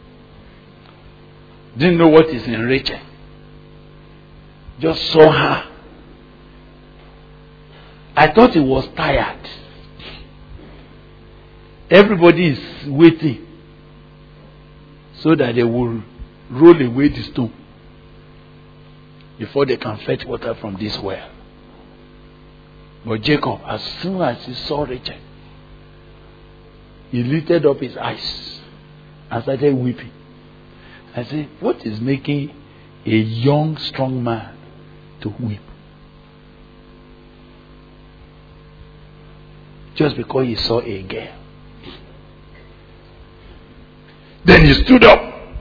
Didn't know what is in Rachel. Just saw her. I thought he was tired. Everybody is waiting so that they will roll away the stone before they can fetch water from this well. But Jacob, as soon as he saw Rachel, he lifted up his eyes and started weeping. I said, what is making a young, strong man to weep? Just because he saw a girl. Then he stood up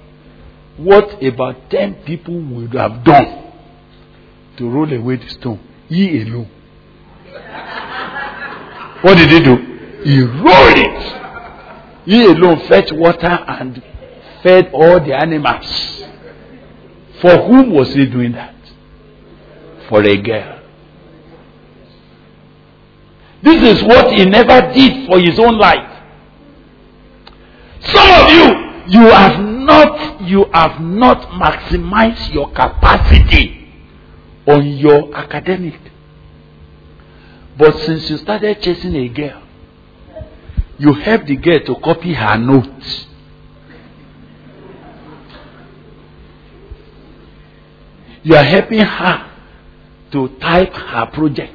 what about 10 people would have done to roll away the stone? He alone. What did he do? He rolled it. He alone fetched water and fed all the animals. For whom was he doing that? For a girl. This is what he never did for his own life. Some of you have not maximized your capacity on your academic. But since you started chasing a girl, you help the girl to copy her notes. You are helping her to type her project.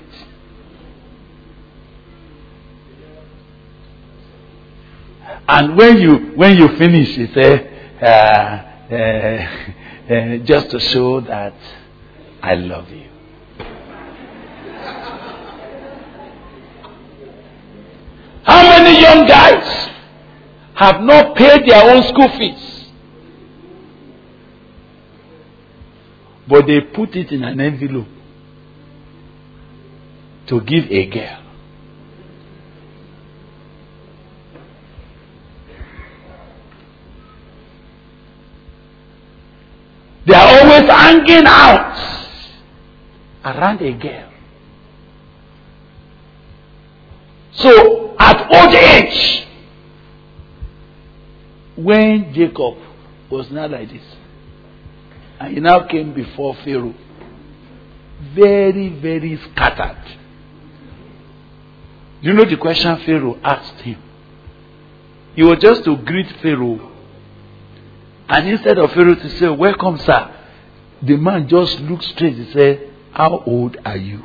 And when you finish, you say, just to show that I love you. How many young guys have not paid their own school fees, but they put it in an envelope to give a girl? They are always hanging out around a girl. So, at old age, when Jacob was not like this, and he now came before Pharaoh, very, very scattered. Do you know the question Pharaoh asked him? He was just to greet Pharaoh. And instead of Pharaoh to say, "Welcome, sir," the man just looked straight. He said, "How old are you?"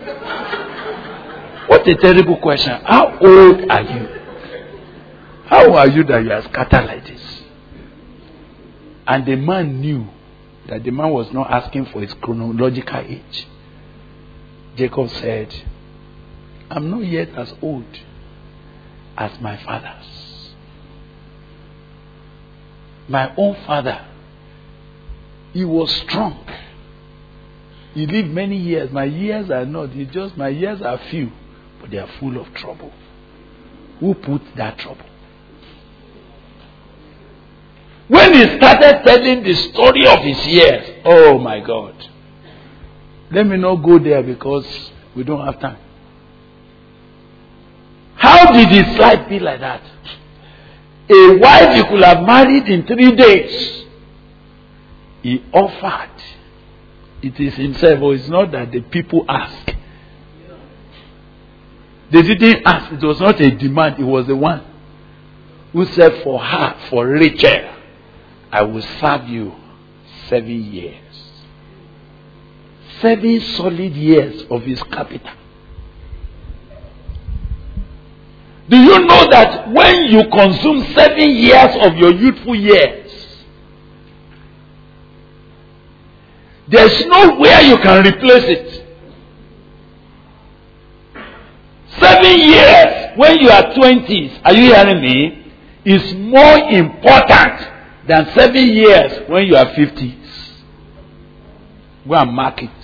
What a terrible question. How old are you? How are you that you are scattered like this? And the man knew that the man was not asking for his chronological age. Jacob said, "I'm not yet as old as my fathers. My own father, he was strong. He lived many years. My years are not. My years are few, but they are full of trouble." Who put that trouble? When he started telling the story of his years, oh my God. Let me not go there because we don't have time. How did his life be like that? A wife he could have married in 3 days. He offered. It is himself, or it's not that the people ask. They didn't ask. It was not a demand. It was the one who said for her, for Rachel, "I will serve you 7 years." 7 solid years of his capital. Do you know that when you consume 7 years of your youthful years, there's nowhere you can replace it? 7 years when you are 20s, are you hearing me? Is more important than 7 years when you are 50s. Go and mark it.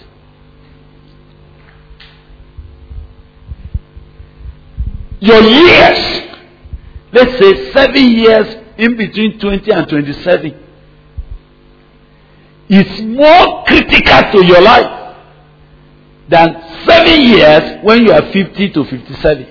Your years, let's say 7 years in between 20 and 27, is more critical to your life than 7 years when you are 50 to 57.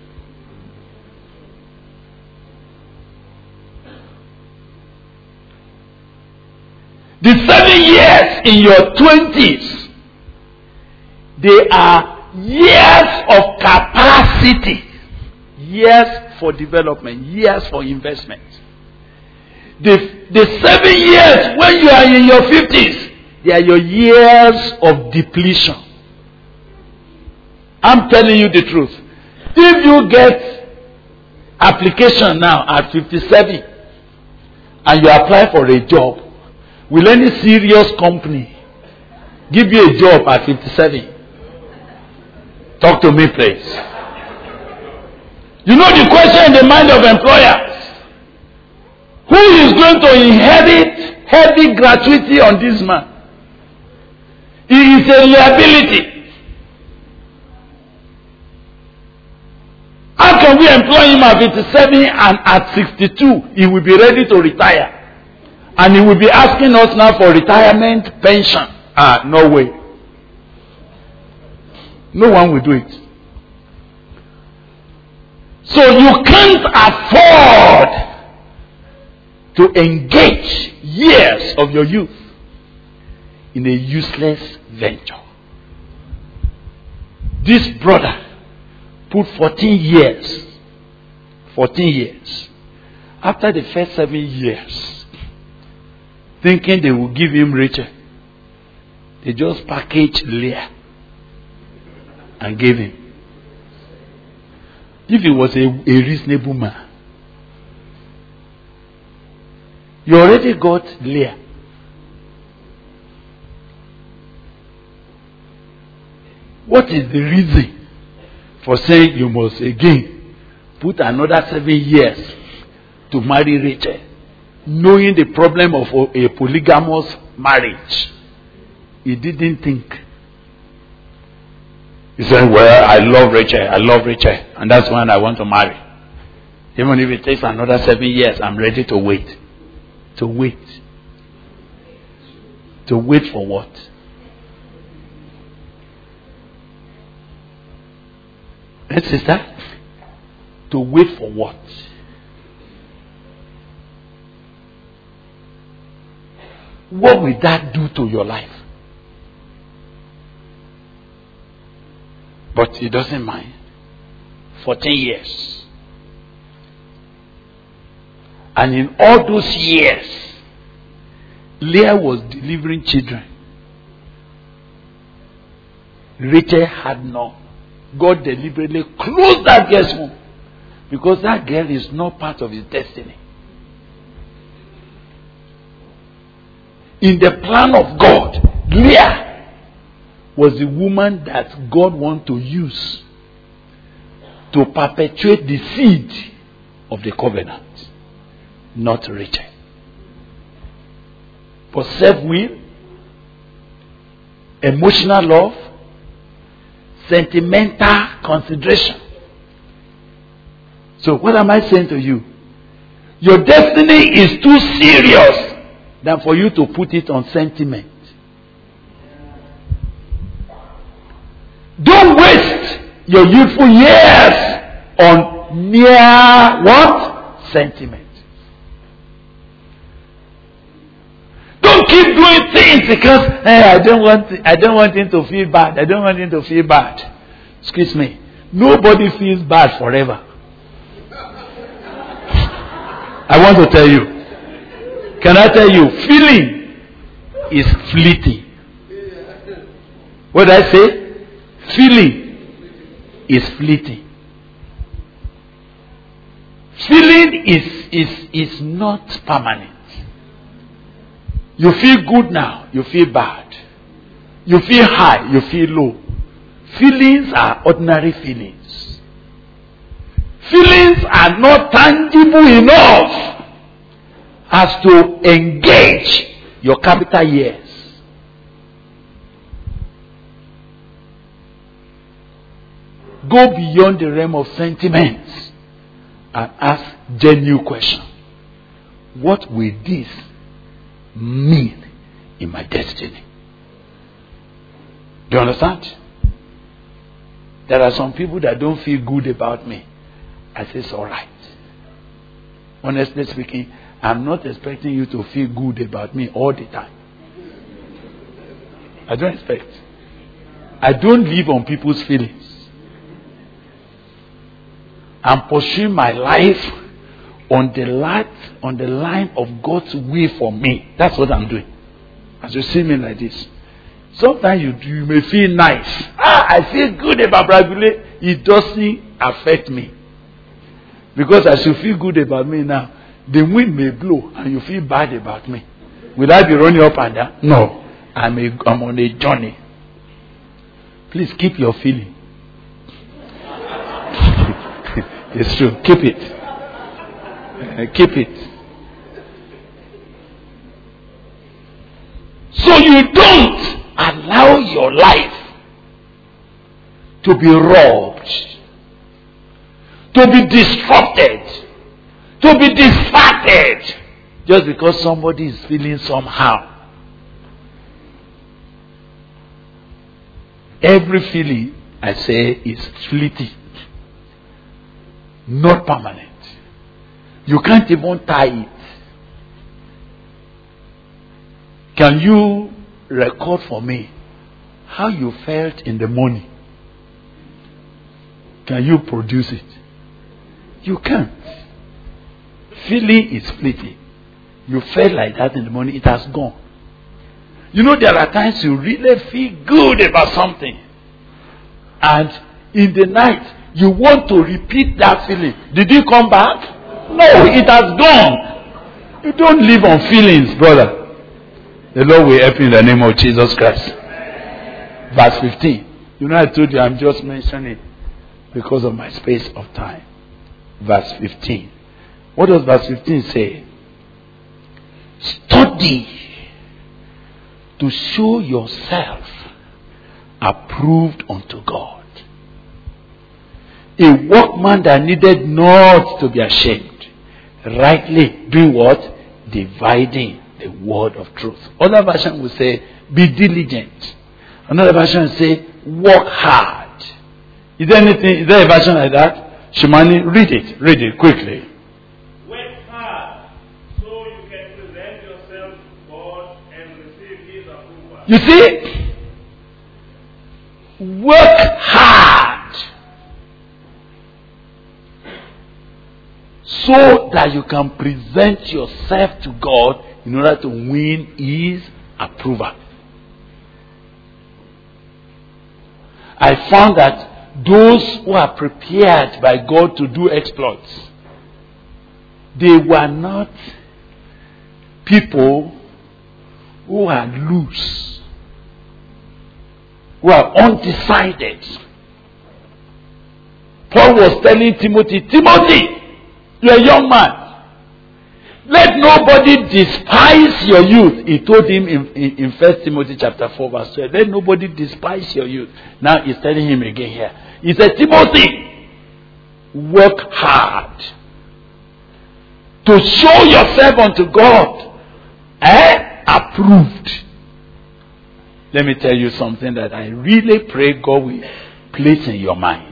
The 7 years in your 20s, they are years of capacity. Years for development, years for investment. The 7 years when you are in your 50s, they are your years of depletion. I'm telling you the truth. If you get application now at 57 and you apply for a job, will any serious company give you a job at 57? Talk to me, please. You know the question in the mind of employers. Who is going to inherit heavy gratuity on this man. He is a liability. How can we employ him at 57 and at 62 he will be ready to retire? And he will be asking us now for retirement pension. No way. No one will do it. So you can't afford to engage years of your youth in a useless venture. This brother put 14 years. 14 years. After the first 7 years, thinking they will give him Rachel, they just packaged Leah and gave him. If he was a reasonable man, you already got Leah. What is the reason for saying you must again put another 7 years to marry Rachel, knowing the problem of a polygamous marriage? He didn't think. He said, well, I love Rachel, and that's one I want to marry. Even if it takes another 7 years, I'm ready to wait. To wait. To wait for what? Sister? To wait for what? What will that do to your life? But he doesn't mind. 14 years. And in all those years, Leah was delivering children. Rachel had none. God deliberately closed that girl's womb because that girl is not part of his destiny. In the plan of God, Leah was the woman that God wanted to use to perpetuate the seed of the covenant, not Rachel. For self-will, emotional love, sentimental consideration. So what am I saying to you? Your destiny is too serious than for you to put it on sentiment. Don't waste your youthful years on mere what? Sentiment. Don't keep doing things because I don't want him to feel bad. I don't want him to feel bad. Excuse me. Nobody feels bad forever. I want to tell you. Can I tell you? Feeling is fleeting. What did I say? Feeling is fleeting. Feeling is not permanent. You feel good now, you feel bad. You feel high, you feel low. Feelings are ordinary feelings. Feelings are not tangible enough as to engage your capital years. Go beyond the realm of sentiments and ask genuine questions. What will this mean in my destiny? Do you understand? There are some people that don't feel good about me. I say it's alright. Honestly speaking, I'm not expecting you to feel good about me all the time. I don't expect. I don't live on people's feelings. I'm pursuing my life on the line of God's will for me. That's what I'm doing. As you see me like this. Sometimes you may feel nice. I feel good about Brazil. It doesn't affect me. Because as you feel good about me now, the wind may blow and you feel bad about me. Will I be running up and down? No. I'm on a journey. Please keep your feeling. It's true. Keep it. Keep it. So you don't allow your life to be robbed, to be disrupted, to be distracted, just because somebody is feeling somehow. Every feeling, I say, is fleeting, not permanent. You can't even tie it. Can you record for me how you felt in the morning? Can you produce it? You can't. Feeling is fleeting. You felt like that in the morning, it has gone. You know, there are times you really feel good about something, and in the night you want to repeat that feeling. Did it come back? No, it has gone. You don't live on feelings, brother. The Lord will help you in the name of Jesus Christ. Verse 15. You know, I told you I'm just mentioning it because of my space of time. Verse 15. What does verse 15 say? Study to show yourself approved unto God, a workman that needed not to be ashamed, rightly doing what? Dividing the word of truth. Other version will say, be diligent. Another version will say, work hard. Is there a version like that? Shimani, read it quickly. Work hard so you can present yourself to God and receive His approval. You see? Work hard so that you can present yourself to God in order to win His approval. I found that those who are prepared by God to do exploits, they were not people who are loose, who are undecided. Paul was telling Timothy, you're a young man. Let nobody despise your youth. He told him in 1 Timothy chapter 4 verse 12. Let nobody despise your youth. Now he's telling him again here. He said, Timothy, work hard to show yourself unto God approved. Let me tell you something that I really pray God will place in your mind.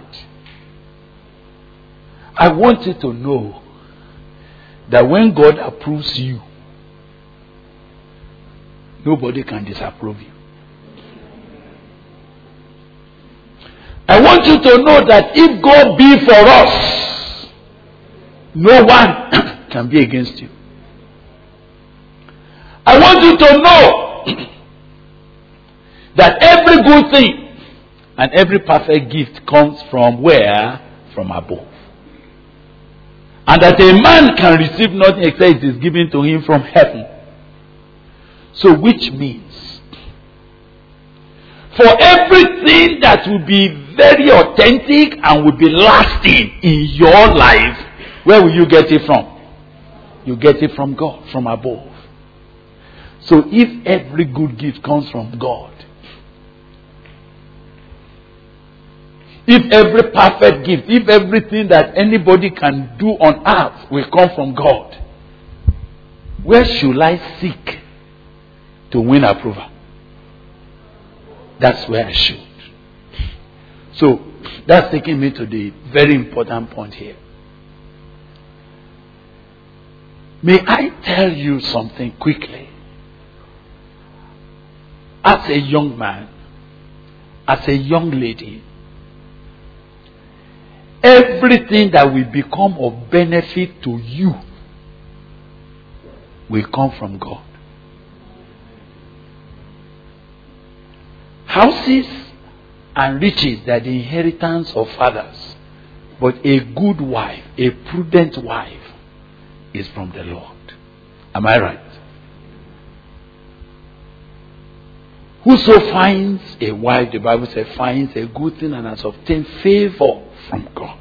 I want you to know that when God approves you, nobody can disapprove you. I want you to know that if God be for us, no one can be against you. I want you to know that every good thing and every perfect gift comes from where? From above. And that a man can receive nothing except it is given to him from heaven. So which means, for everything that will be very authentic and will be lasting in your life, where will you get it from? You get it from God, from above. So if every good gift comes from God, if every perfect gift, if everything that anybody can do on earth will come from God, where should I seek to win approval? That's where I should. So, that's taking me to the very important point here. May I tell you something quickly? As a young man, as a young lady, everything that will become of benefit to you will come from God. Houses and riches are the inheritance of fathers, but a good wife, a prudent wife, is from the Lord. Am I right? Whoso finds a wife, the Bible says, finds a good thing and has obtained favor from God.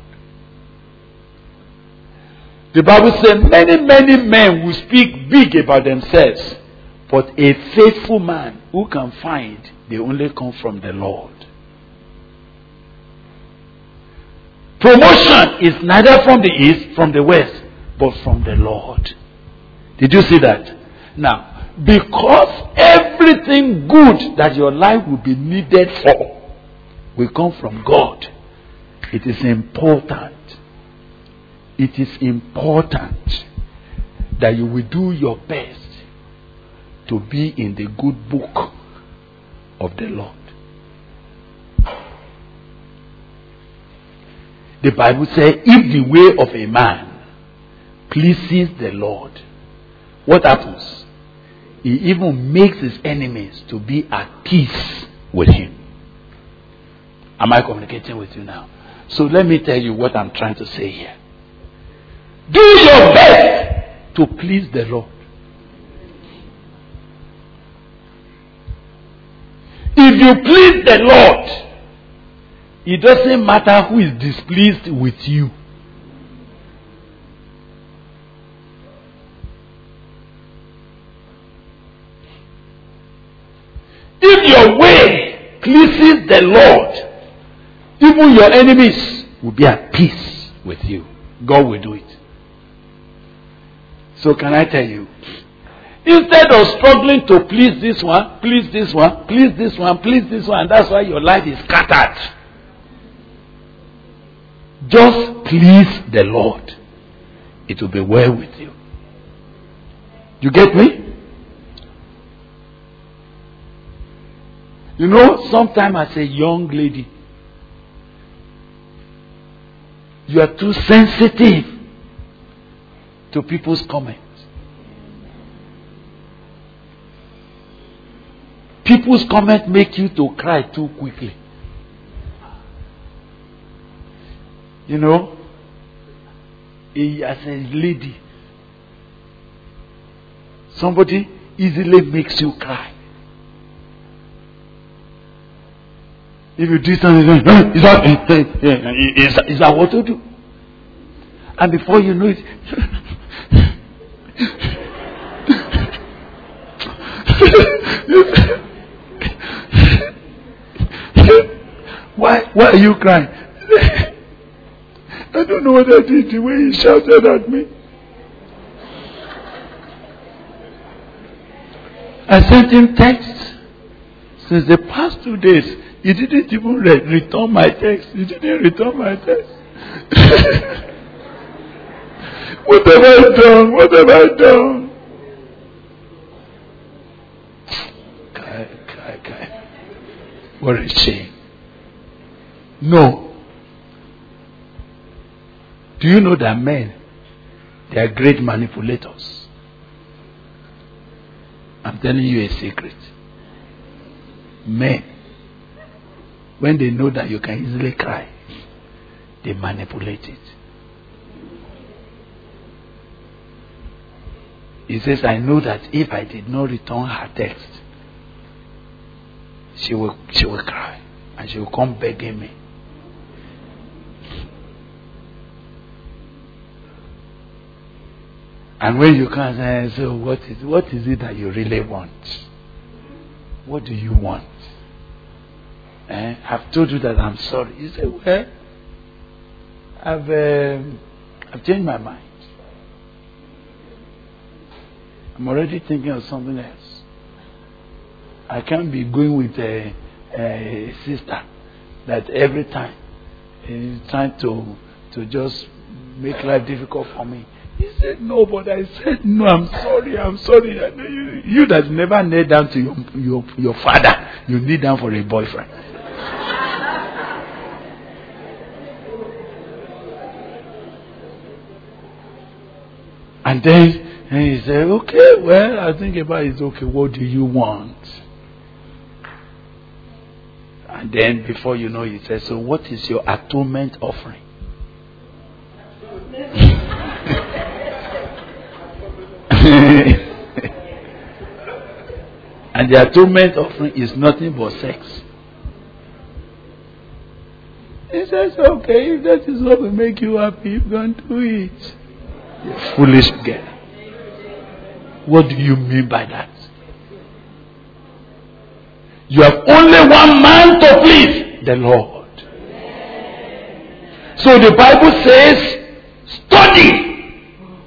The Bible says many men will speak big about themselves, But a faithful man who can find, they only come from the Lord. Promotion is neither from the east, from the west, but from the Lord. Did you see that? Now, because everything good that your life will be needed for will come from God, it is important. It is important that you will do your best to be in the good book of the Lord. The Bible says, if the way of a man pleases the Lord, what happens? He even makes his enemies to be at peace with him. Am I communicating with you now? So let me tell you what I'm trying to say here. Do your best to please the Lord. If you please the Lord, it doesn't matter who is displeased with you. If your way pleases the Lord, even your enemies will be at peace with you. God will do it. So can I tell you, instead of struggling to please this one, please this one, please this one, please this one, and that's why your life is scattered. Just please the Lord. It will be well with you. You get me? You know, sometimes as a young lady, you are too sensitive to people's comments. People's comments make you to cry too quickly. You know, as a lady, somebody easily makes you cry. If you do something, is that what to do? And before you know it, why are you crying? I don't know what I did, the way he shouted at me. I sent him texts since the past 2 days. He didn't even return my text. He didn't return my text. What have I done? What have I done? Kai. What a shame. No. Do you know that men, they are great manipulators? I'm telling you a secret. Men, when they know that you can easily cry, they manipulate it. He says, I know that if I did not return her text, she will cry and she will come begging me. And when you come and say, so what is it that you really want? What do you want? I've told you that I'm sorry. You say, well, I've changed my mind. I'm already thinking of something else. I can't be going with a sister that every time is trying to just make life difficult for me. He said, no, but I said, no, I'm sorry. You that never kneel down to your father, you kneel down for a boyfriend. And then he said, okay, well, I think about it. Okay, what do you want? And then before you know, he says, so what is your atonement offering? And the atonement offering is nothing but sex. He says, okay, if that is what will make you happy, you can do it. You foolish girl. What do you mean by that? You have only one man to please, the Lord. So the Bible says, study,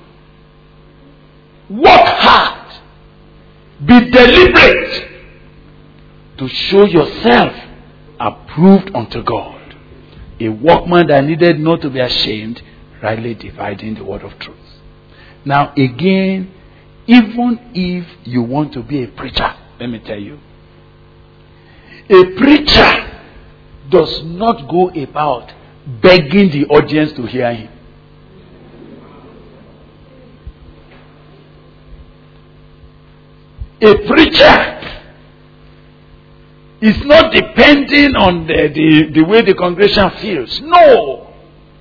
work hard, be deliberate to show yourself approved unto God. A workman that needed not to be ashamed, rightly dividing the word of truth. Now again, even if you want to be a preacher, let me tell you, a preacher does not go about begging the audience to hear him. A preacher is not depending on the way the congregation feels. No.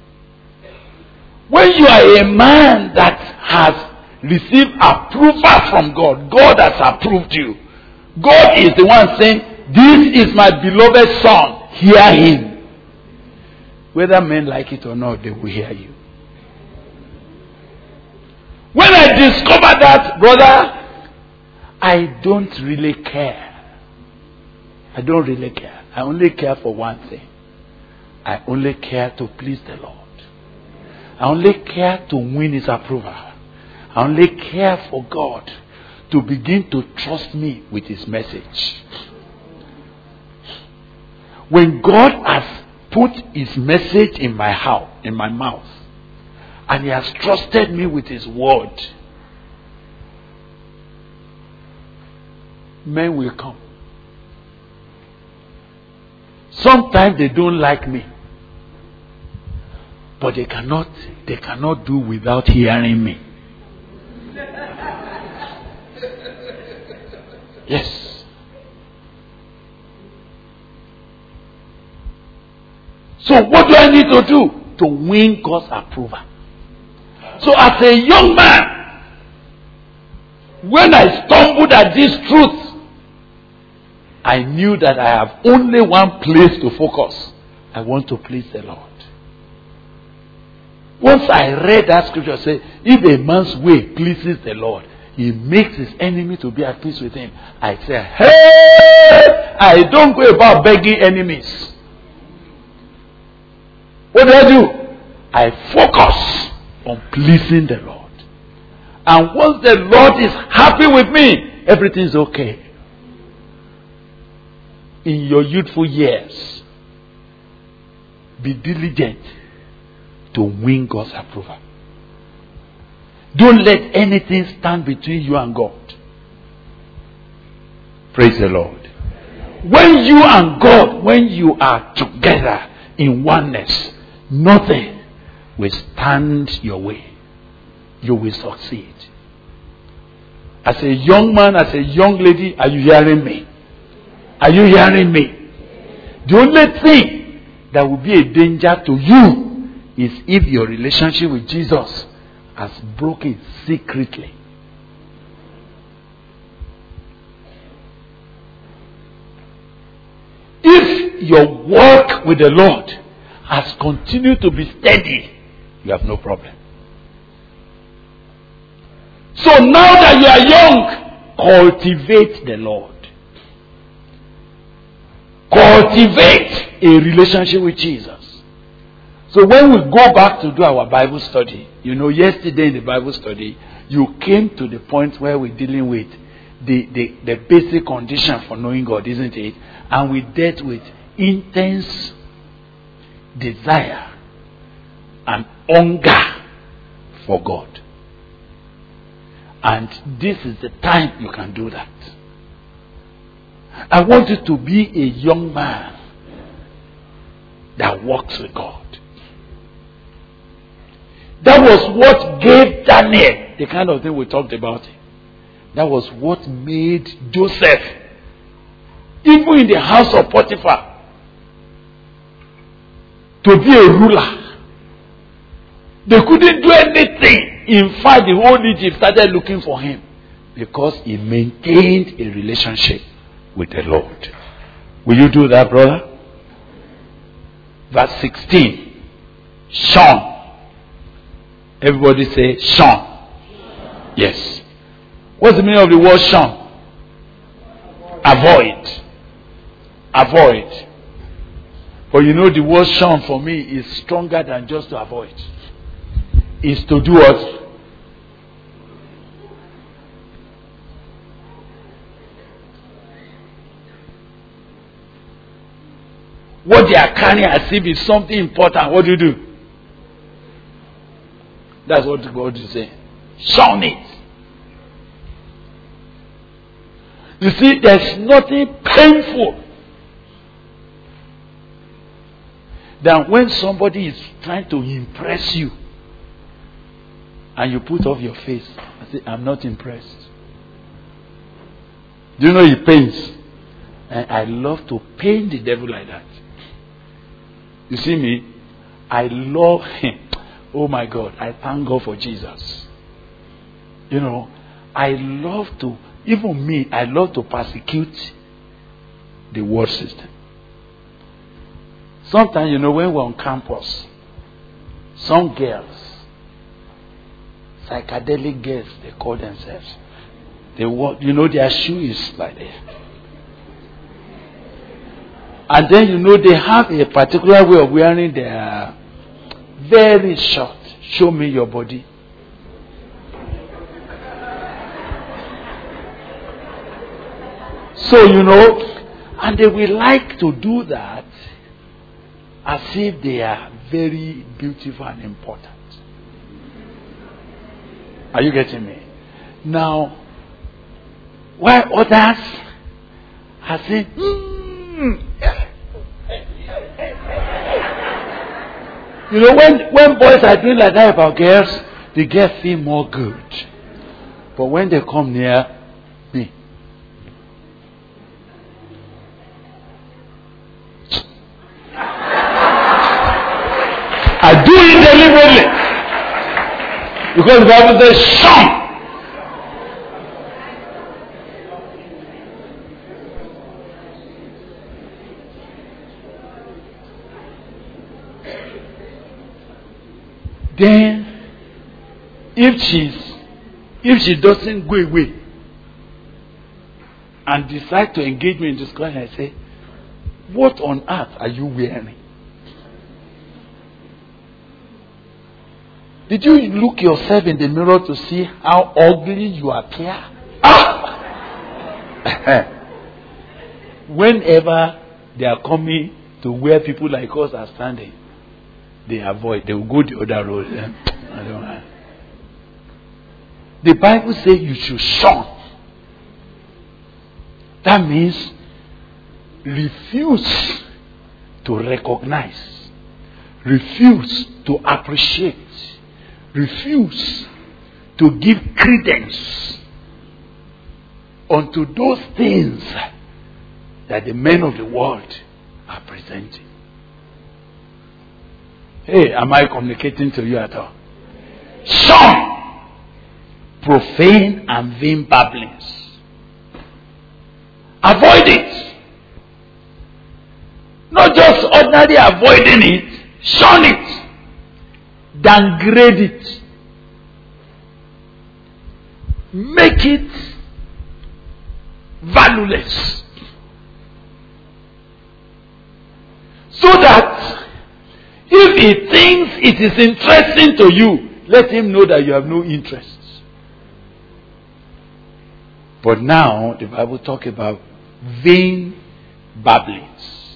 When you are a man that has received approval from God, God has approved you. God is the one saying, "This is my beloved son, hear him." Whether men like it or not, they will hear you. When I discovered that, brother, I don't really care. I don't really care. I only care for one thing. I only care to please the Lord. I only care to win his approval. I only care for God to begin to trust me with his message. When God has put his message in my house, in my mouth, and he has trusted me with his word, men will come. Sometimes they don't like me, but they cannot do without hearing me. Yes. So what do I need to do to win God's approval? So as a young man, when I stumbled at this truth, I knew that I have only one place to focus. I want to please the Lord. Once I read that scripture, say, if a man's way pleases the Lord, he makes his enemy to be at peace with him. I say, hey, I don't go about begging enemies. What do? I focus on pleasing the Lord. And once the Lord is happy with me, everything's okay. In your youthful years, be diligent to win God's approval. Don't let anything stand between you and God. Praise the Lord. When you and God, when you are together in oneness, nothing will stand your way. You will succeed. As a young man, as a young lady, are you hearing me? Are you hearing me? The only thing that will be a danger to you is if your relationship with Jesus has broken secretly. If your walk with the Lord has continued to be steady, you have no problem. So now that you are young, cultivate the Lord. Cultivate a relationship with Jesus. So when we go back to do our Bible study, yesterday in the Bible study, you came to the point where we're dealing with the basic condition for knowing God, isn't it? And we dealt with intense desire and hunger for God. And this is the time you can do that. I want you to be a young man that walks with God. That was what gave Daniel the kind of thing we talked about. That was what made Joseph, even in the house of Potiphar, to be a ruler. They couldn't do anything. In fact, the whole Egypt started looking for him because he maintained a relationship with the Lord. Will you do that, brother? Verse 16. Shun. Everybody say shun. Yes. What's the meaning of the word shun? Avoid. avoid. But you know the word shun for me is stronger than just to avoid. Is to do what? What they are carrying as if it's something important. What do? That's what God is saying. Shun it. You see, there's nothing painful than when somebody is trying to impress you and you put off your face and say, I'm not impressed. Do you know it pains? And I love to pain the devil like that. You see me? I love him. Oh my God, I thank God for Jesus. You know, I love to, even me, I love to persecute the world system. Sometimes, you know, when we're on campus, some girls, psychedelic girls, they call themselves. They walk, you know, their shoe is like this. And then, you know, they have a particular way of wearing their very short. Show me your body. So, you know, and they will like to do that as if they are very beautiful and important. Are you getting me? Now, while others are saying, you know, when boys are doing like that about girls, the girls feel more good. But when they come near me, I do it deliberately. Because the Bible says, shun. Then, if she doesn't go away and decide to engage me in discussion, I say, what on earth are you wearing? Did you look yourself in the mirror to see how ugly you appear? Whenever they are coming to where people like us are standing, they avoid. They will go the other road. I don't know. The Bible says you should shun. That means refuse to recognize, refuse to appreciate, refuse to give credence unto those things that the men of the world are presenting. Hey, am I communicating to you at all? Shun profane and vain babblings. Avoid it. Not just ordinarily avoiding it, shun it. Downgrade it. Make it valueless. So that if he thinks it is interesting to you, let him know that you have no interest. But now the Bible talks about vain babblings,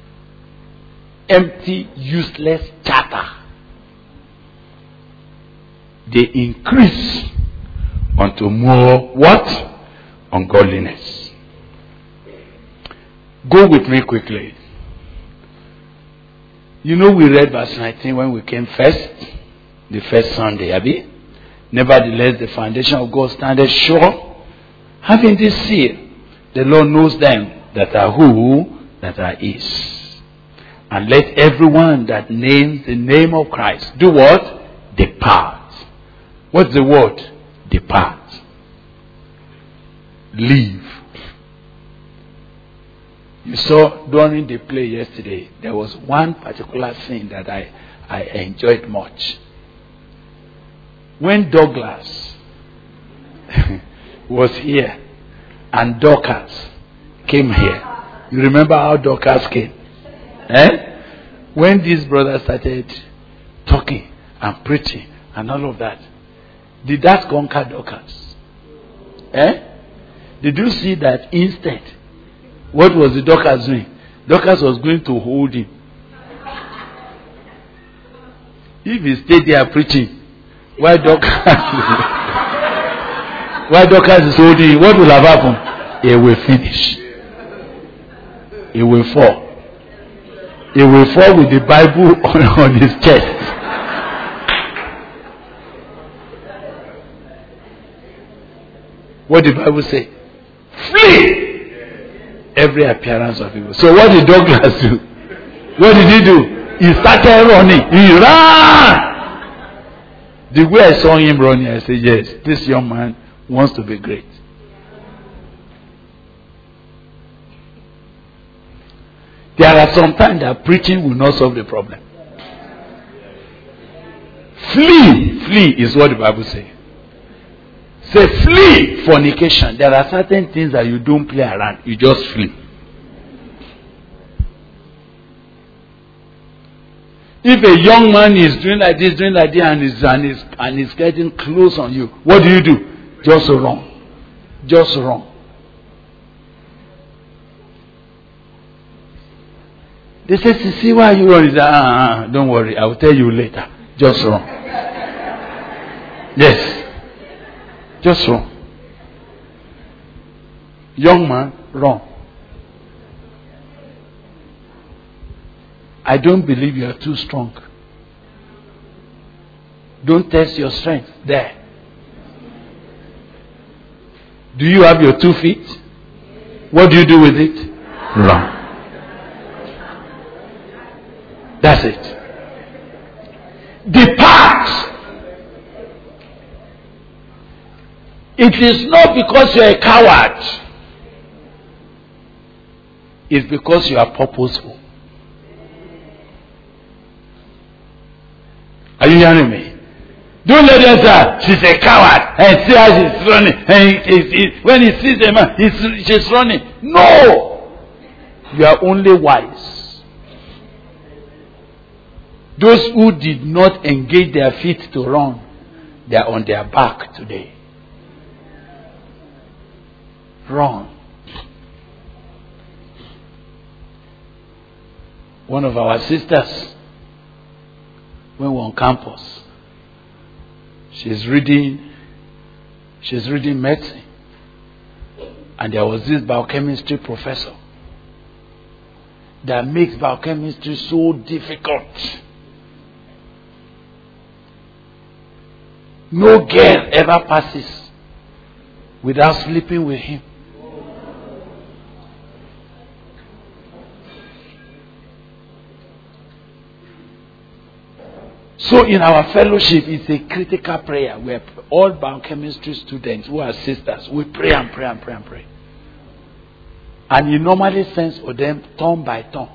empty, useless chatter. They increase unto more what? Ungodliness. Go with me quickly. You know, we read verse 19 when we came first, the first Sunday, Abi. Nevertheless, the foundation of God standeth sure, having this seal, the Lord knows them that are who, that are his. And let everyone that names the name of Christ do what? Depart. What's the word? Depart. Leave. You saw during the play yesterday, there was one particular scene that I enjoyed much. When Douglas was here and Dorcas came here, You remember how Dorcas came? When these brothers started talking and preaching and all of that, did that conquer Dorcas? Did you see that instead? What was the Dorcas doing? Dorcas was going to hold him. If he stayed there preaching, why Dorcas is holding him, what will have happened? He will finish. He will fall. He will fall with the Bible on his chest. What did the Bible say? Flee every appearance of evil. So what did Douglas do? What did he do? He started running. He ran. The way I saw him running, I said, yes, this young man wants to be great. There are some times that preaching will not solve the problem. Flee is what the Bible says. Say flee fornication. There are certain things that you don't play around. You just flee. If a young man is doing like this, and is getting close on you, what do? Just run. Just run. They say, see why you run? He said, don't worry, I will tell you later. Just run. Yes. Just run. Young man, run. I don't believe you are too strong. Don't test your strength there. Do you have your 2 feet? What do you do with it? Run. That's it. Depart. It is not because you are a coward. It's because you are purposeful. Are you hearing me? Don't let them say she's a coward and see how she's running. And when he sees a man, she's running. No! You are only wise. Those who did not engage their feet to run, they are on their back today. Run. One of our sisters, when we were on campus, she's reading medicine, and there was this biochemistry professor that makes biochemistry so difficult. No girl ever passes without sleeping with him. So in our fellowship, it's a critical prayer where all biochemistry students who are sisters, we pray and pray and pray and pray. And he normally sends for them turn by turn.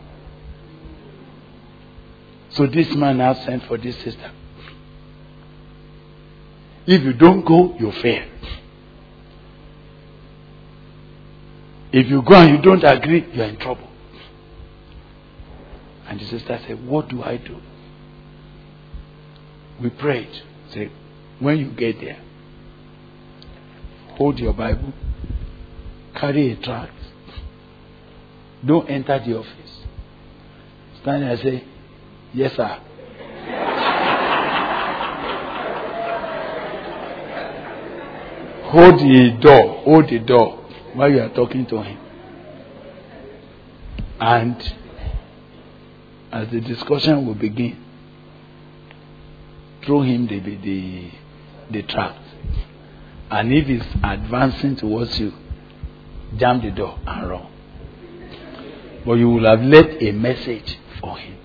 So this man now sent for this sister. If you don't go, you fail. If you go and you don't agree, you are in trouble. And the sister said, what do I do? We prayed. Say, when you get there, hold your Bible, carry a tract. Don't enter the office. Stand there and say, yes, sir. Hold the door while you are talking to him. And as the discussion will begin, throw him the tract. And if he's advancing towards you, jam the door and run. But you will have left a message for him.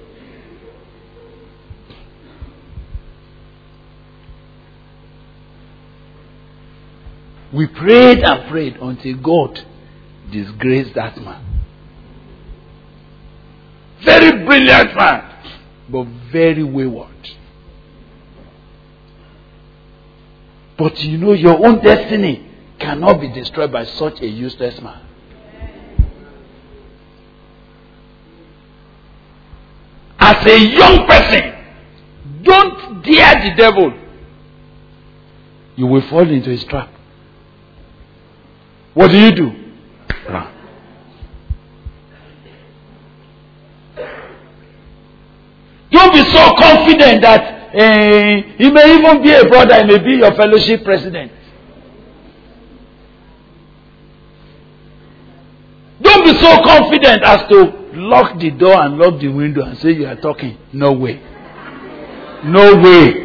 We prayed and prayed until God disgraced that man. Very brilliant man, but very wayward. But you know, your own destiny cannot be destroyed by such a useless man. as a young person, don't dare the devil. You will fall into his trap. What do? Run. Don't be so confident that he may even be a brother, he may be your fellowship president. Don't be so confident as to lock the door and lock the window and say you are talking. No way. No way.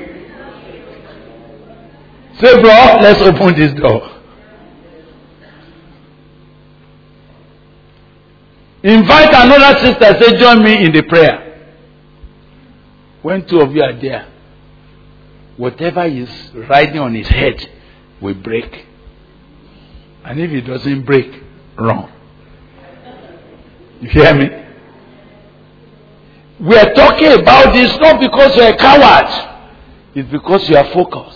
Say, bro, let's open this door. Invite another sister, say, join me in the prayer. When two of you are there, whatever is riding on his head will break. And if it doesn't break, run. You hear me? We are talking about this not because you are a coward. It's because you are focused.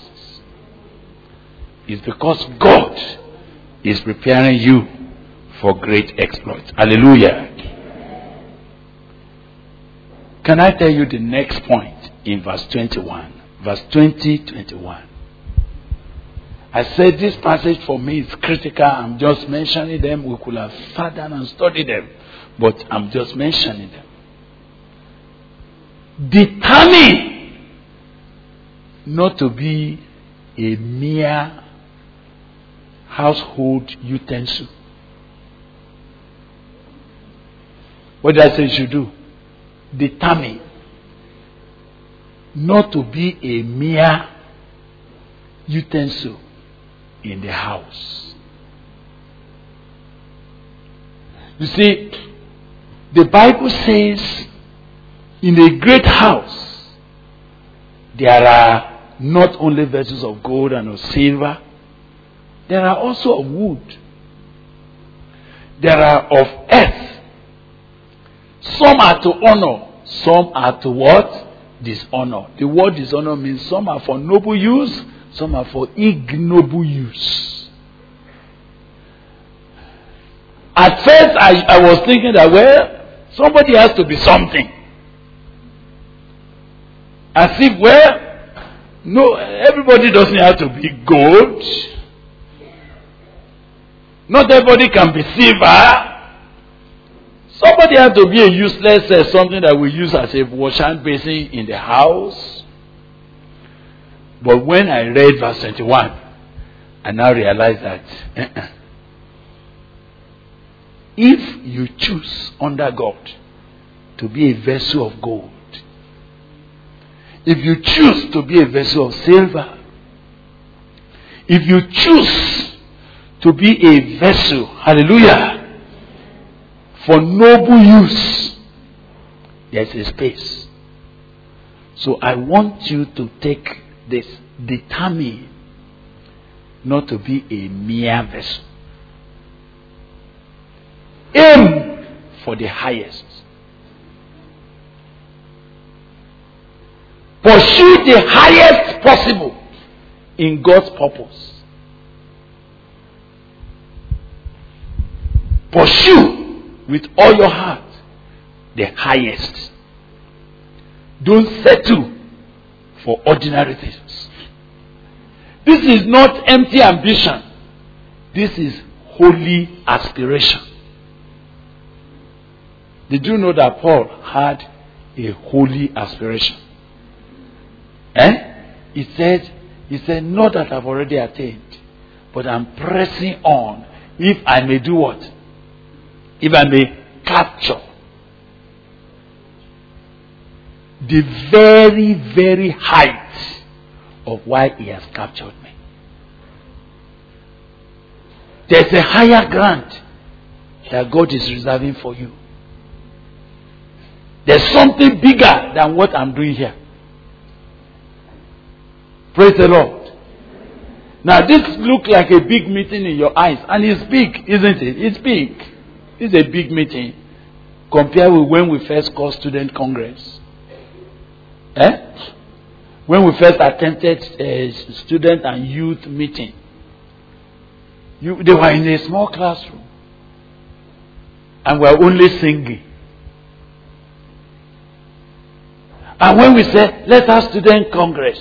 It's because God is preparing you for great exploits. Hallelujah. Can I tell you the next point in verse 21? Verse 20-21. I said this passage for me is critical. I'm just mentioning them. We could have sat down and studied them. But I'm just mentioning them. Determine not to be a mere household utensil. What did I say you should do? Determine not to be a mere utensil in the house. You see, the Bible says in a great house there are not only vessels of gold and of silver, there are also of wood. There are of earth. Some are to honor, some are to what? Dishonor. The word dishonor means some are for noble use, some are for ignoble use. At first I was thinking that, well, somebody has to be something. As if, well, no, everybody doesn't have to be gold. Not everybody can be silver. Somebody has to be a useless something that we use as a wash hand basin in the house. But when I read verse 21, I now realize that if you choose under God to be a vessel of gold, if you choose to be a vessel of silver, if you choose to be a vessel, hallelujah, for noble use, there's a space. So I want you to take this, determine not to be a mere vessel. Aim for the highest. Pursue the highest possible in God's purpose. Pursue with all your heart the highest. Don't settle for ordinary things. This is not empty ambition. This is holy aspiration. Did you know that Paul had a holy aspiration? He said, not that I've already attained, but I'm pressing on, if I may do what? If I may capture the very, very height of why he has captured me. There's a higher grant that God is reserving for you. There's something bigger than what I'm doing here. Praise the Lord. Now this looks like a big meeting in your eyes, and it's big, isn't it? It's big. It's a big meeting compared with when we first called Student Congress. When we first attempted a student and youth meeting, they were in a small classroom and we were only singing. And when we said, let us student congress,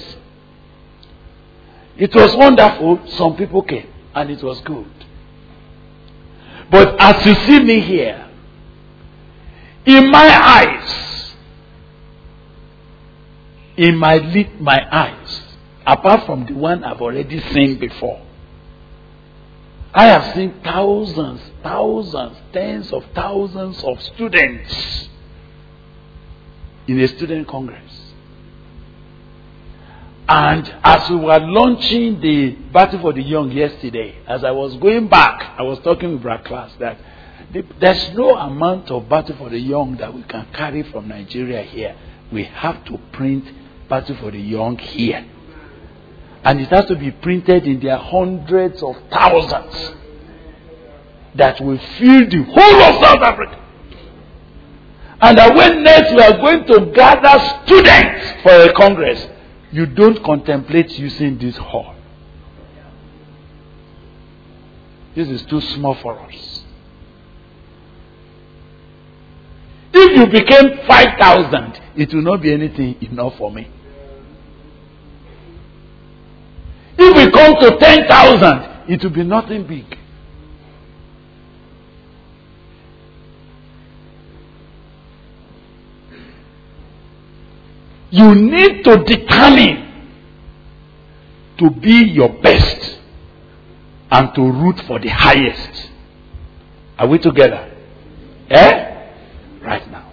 it was wonderful. Some people came and it was good. But as you see me here, in my eyes, apart from the one I've already seen before, I have seen thousands, tens of thousands of students in a student congress. And as we were launching the Battle for the Young yesterday, as I was going back, I was talking with our class that there's no amount of Battle for the Young that we can carry from Nigeria here. We have to print Battle for the Young here. And it has to be printed in their hundreds of thousands that will fill the whole of South Africa. And that when next we are going to gather students for a congress, you don't contemplate using this hall. This is too small for us. If you became 5,000, it will not be anything enough for me. If we come to 10,000, it will be nothing big. You need to determine to be your best and to root for the highest. Are we together? Right now.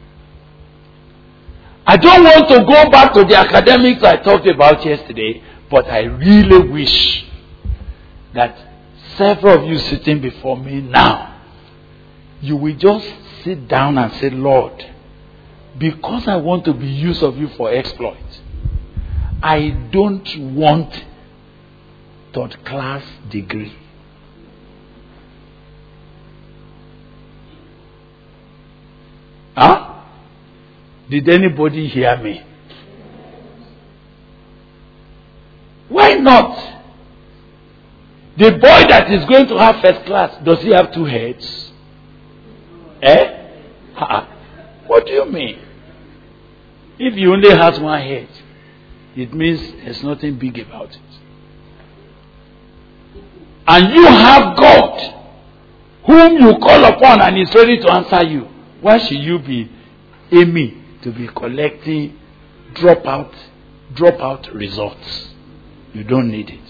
I don't want to go back to the academics I talked about yesterday, but I really wish that several of you sitting before me now, you will just sit down and say, Lord, because I want to be used of you for exploit, I don't want third class degree. Huh? Did anybody hear me? Why not? The boy that is going to have first class, does he have two heads? What do you mean? If he only has one head, it means there's nothing big about it. And you have God, whom you call upon and is ready to answer you. Why should you be aiming to be collecting dropout results? You don't need it.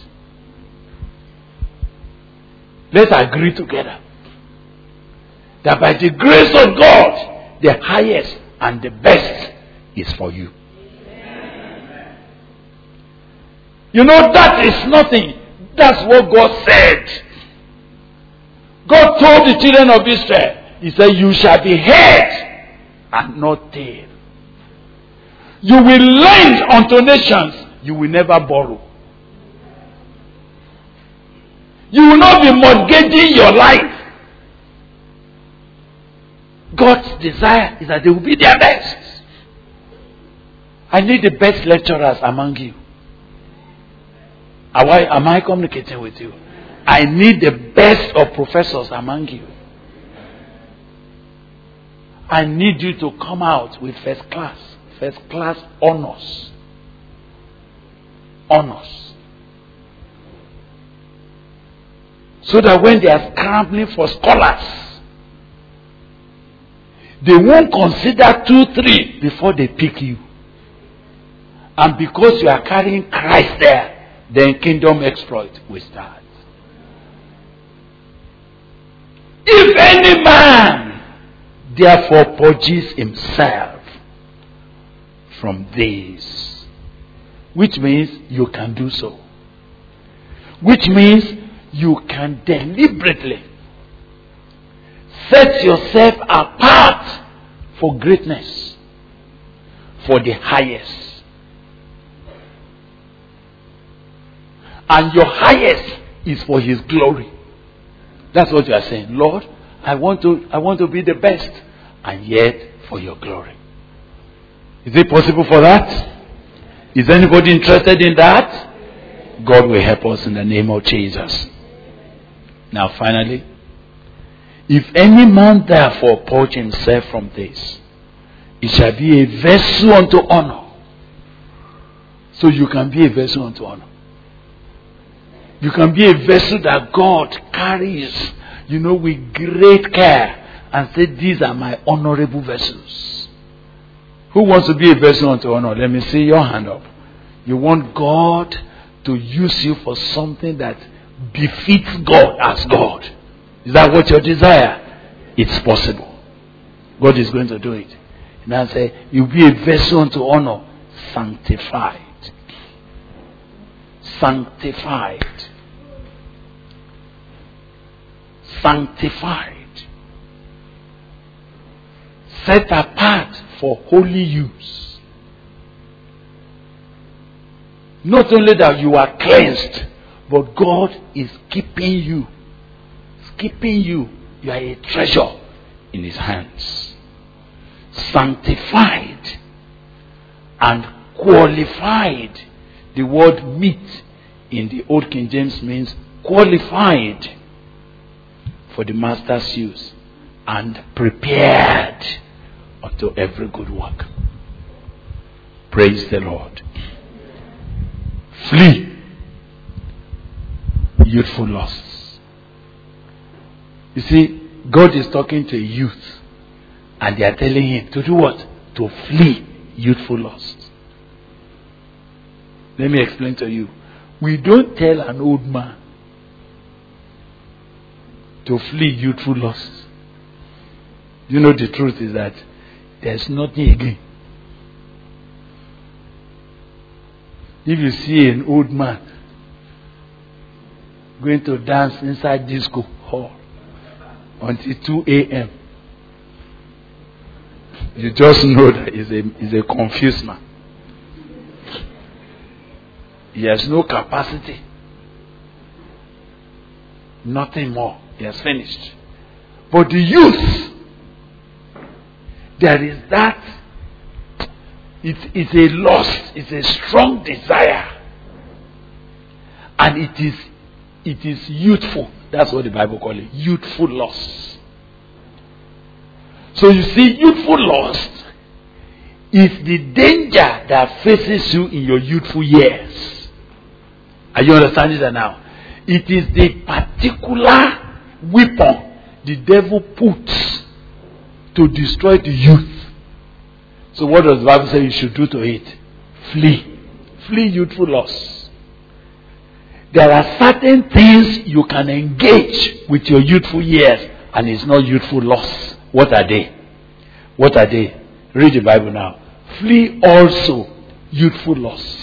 Let's agree together that by the grace of God, the highest and the best is for you. You know, that is nothing. That's what God said. God told the children of Israel, He said, you shall be head and not tail. You will lend unto nations, you will never borrow. You will not be mortgaging your life. God's desire is that they will be their best. I need the best lecturers among you. Am I communicating with you? I need the best of professors among you. I need you to come out with first class honors. Honors. So that when they are scrambling for scholars, they won't consider 2, 3 before they pick you. And because you are carrying Christ there, then kingdom exploit will start. If any man therefore purges himself from these, which means you can do so, which means you can deliberately set yourself apart for greatness, for the highest. And your highest is for His glory. That's what you are saying. Lord, I want to be the best, and yet for your glory. Is it possible for that? Is anybody interested in that? God will help us in the name of Jesus. Now finally, if any man therefore purge himself from this, It shall be a vessel unto honor. So you can be a vessel unto honor. You can be a vessel that God carries, with great care and say, these are my honorable vessels. Who wants to be a vessel unto honor? Let me see your hand up. You want God to use you for something that befits God as God. Is that what your desire? It's possible. God is going to do it. And I say, you'll be a vessel unto honor, sanctified. Sanctified. Sanctified. Set apart for holy use. Not only that you are cleansed, but God is keeping you. Keeping you. You are a treasure in His hands. Sanctified and qualified. The word meet in the Old King James means qualified for the master's use and prepared unto every good work. Praise the Lord. Flee youthful lusts. You see, God is talking to a youth and they are telling him to do what? To flee youthful lusts. Let me explain to you. We don't tell an old man to flee youthful lusts. The truth is that there's nothing again. If you see an old man going to dance inside disco hall until 2 a.m., you just know that he's a confused man. He has no capacity. Nothing more. He has finished. But the youth, there is that. It's a lust. It's a strong desire. And it is youthful. That's what the Bible calls it. Youthful lust. So you see, youthful lust is the danger that faces you in your youthful years. Are you understanding that now? It is the particular weapon the devil puts to destroy the youth. So what does the Bible say you should do to it? Flee. Flee youthful lusts. There are certain things you can engage with your youthful years and it's not youthful lusts. What are they? What are they? Read the Bible now. Flee also youthful lusts.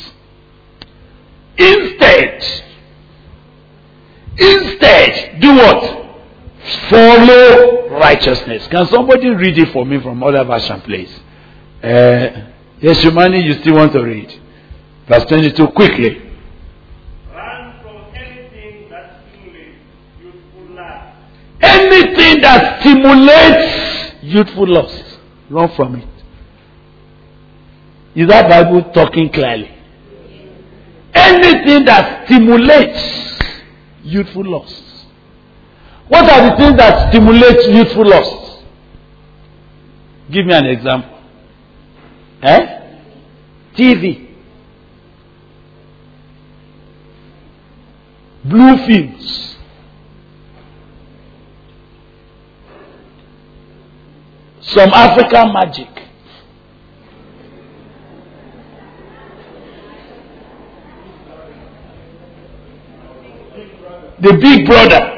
Instead, do what? Follow righteousness. Can somebody read it for me from other version, please? Yes, Humani, you still want to read? Verse 22, quickly. Run from anything that stimulates youthful lust. Anything that stimulates youthful lust, run from it. Is that Bible talking clearly? Anything that stimulates youthful lust. What are the things that stimulate youthful lust? Give me an example. TV. Blue films. Some African magic. The Big Brother.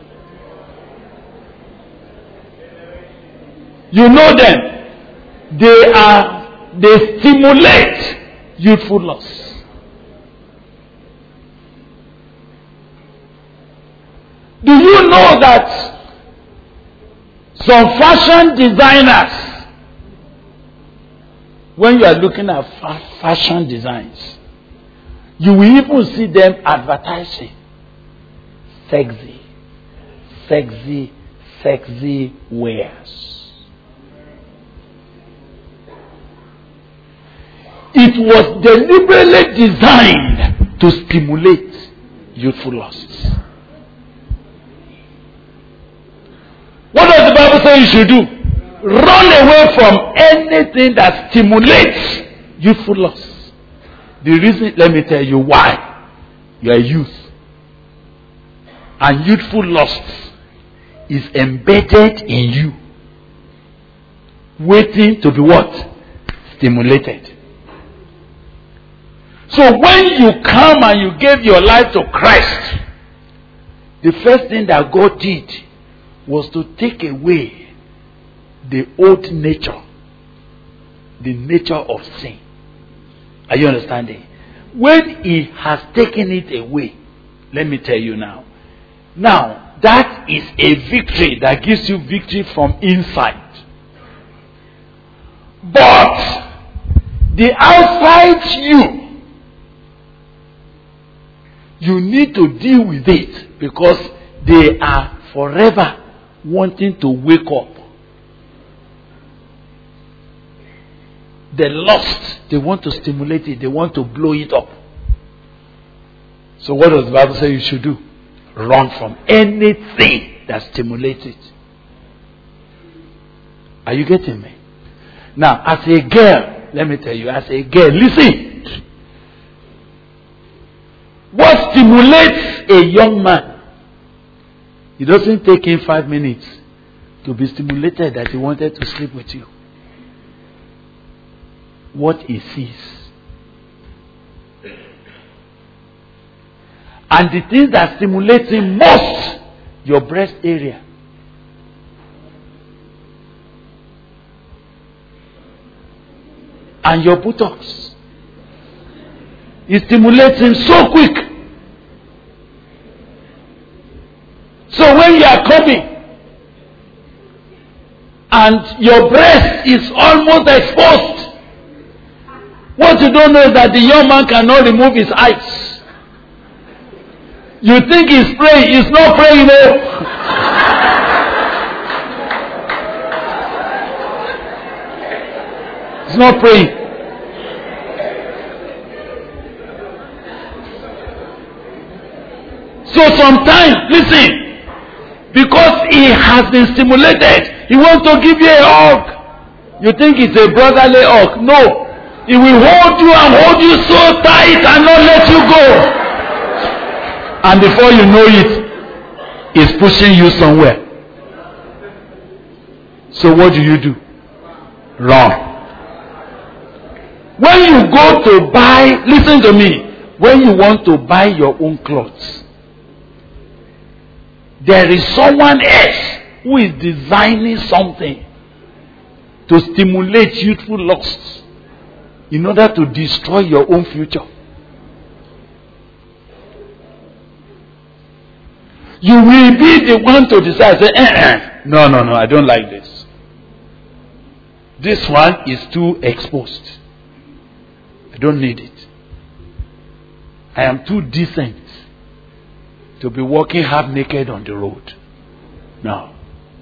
You know them. They stimulate youthful lust. Do you know that some fashion designers, when you are looking at fashion designs, you will even see them advertising sexy wares. It was deliberately designed to stimulate youthful lusts. What does the Bible say you should do? Run away from anything that stimulates youthful lust. The reason, let me tell you why. You are youth. And youthful lust is embedded in you, waiting to be what? Stimulated. So when you come and you gave your life to Christ, the first thing that God did was to take away the old nature, the nature of sin. Are you understanding? When He has taken it away, let me tell you now. Now, that is a victory that gives you victory from inside. But the outside you need to deal with it, because they are forever wanting to wake up. The lust, they want to stimulate it, they want to blow it up. So what does the Bible say you should do? Run from anything that stimulates it. Are you getting me? Now, as a girl, let me tell you, as a girl, listen. What stimulates a young man? It doesn't take him 5 minutes to be stimulated that he wanted to sleep with you. What he sees. And the thing that stimulates him most, your breast area. And your buttocks. It stimulates him so quick. So when you are coming and your breast is almost exposed, what you don't know is that the young man cannot remove his eyes. You think he's praying. He's not praying, no. He's not praying. So sometimes, listen, because he has been stimulated, he wants to give you a hug. You think it's a brotherly hug. No. He will hold you and hold you so tight and not let you go. And before you know it, he's pushing you somewhere. So what do? Run. When you go to buy, listen to me, when you want to buy your own clothes, there is someone else who is designing something to stimulate youthful lusts in order to destroy your own future. You will be the one to decide, say, no, I don't like this. This one is too exposed. I don't need it. I am too decent to be walking half naked on the road. No.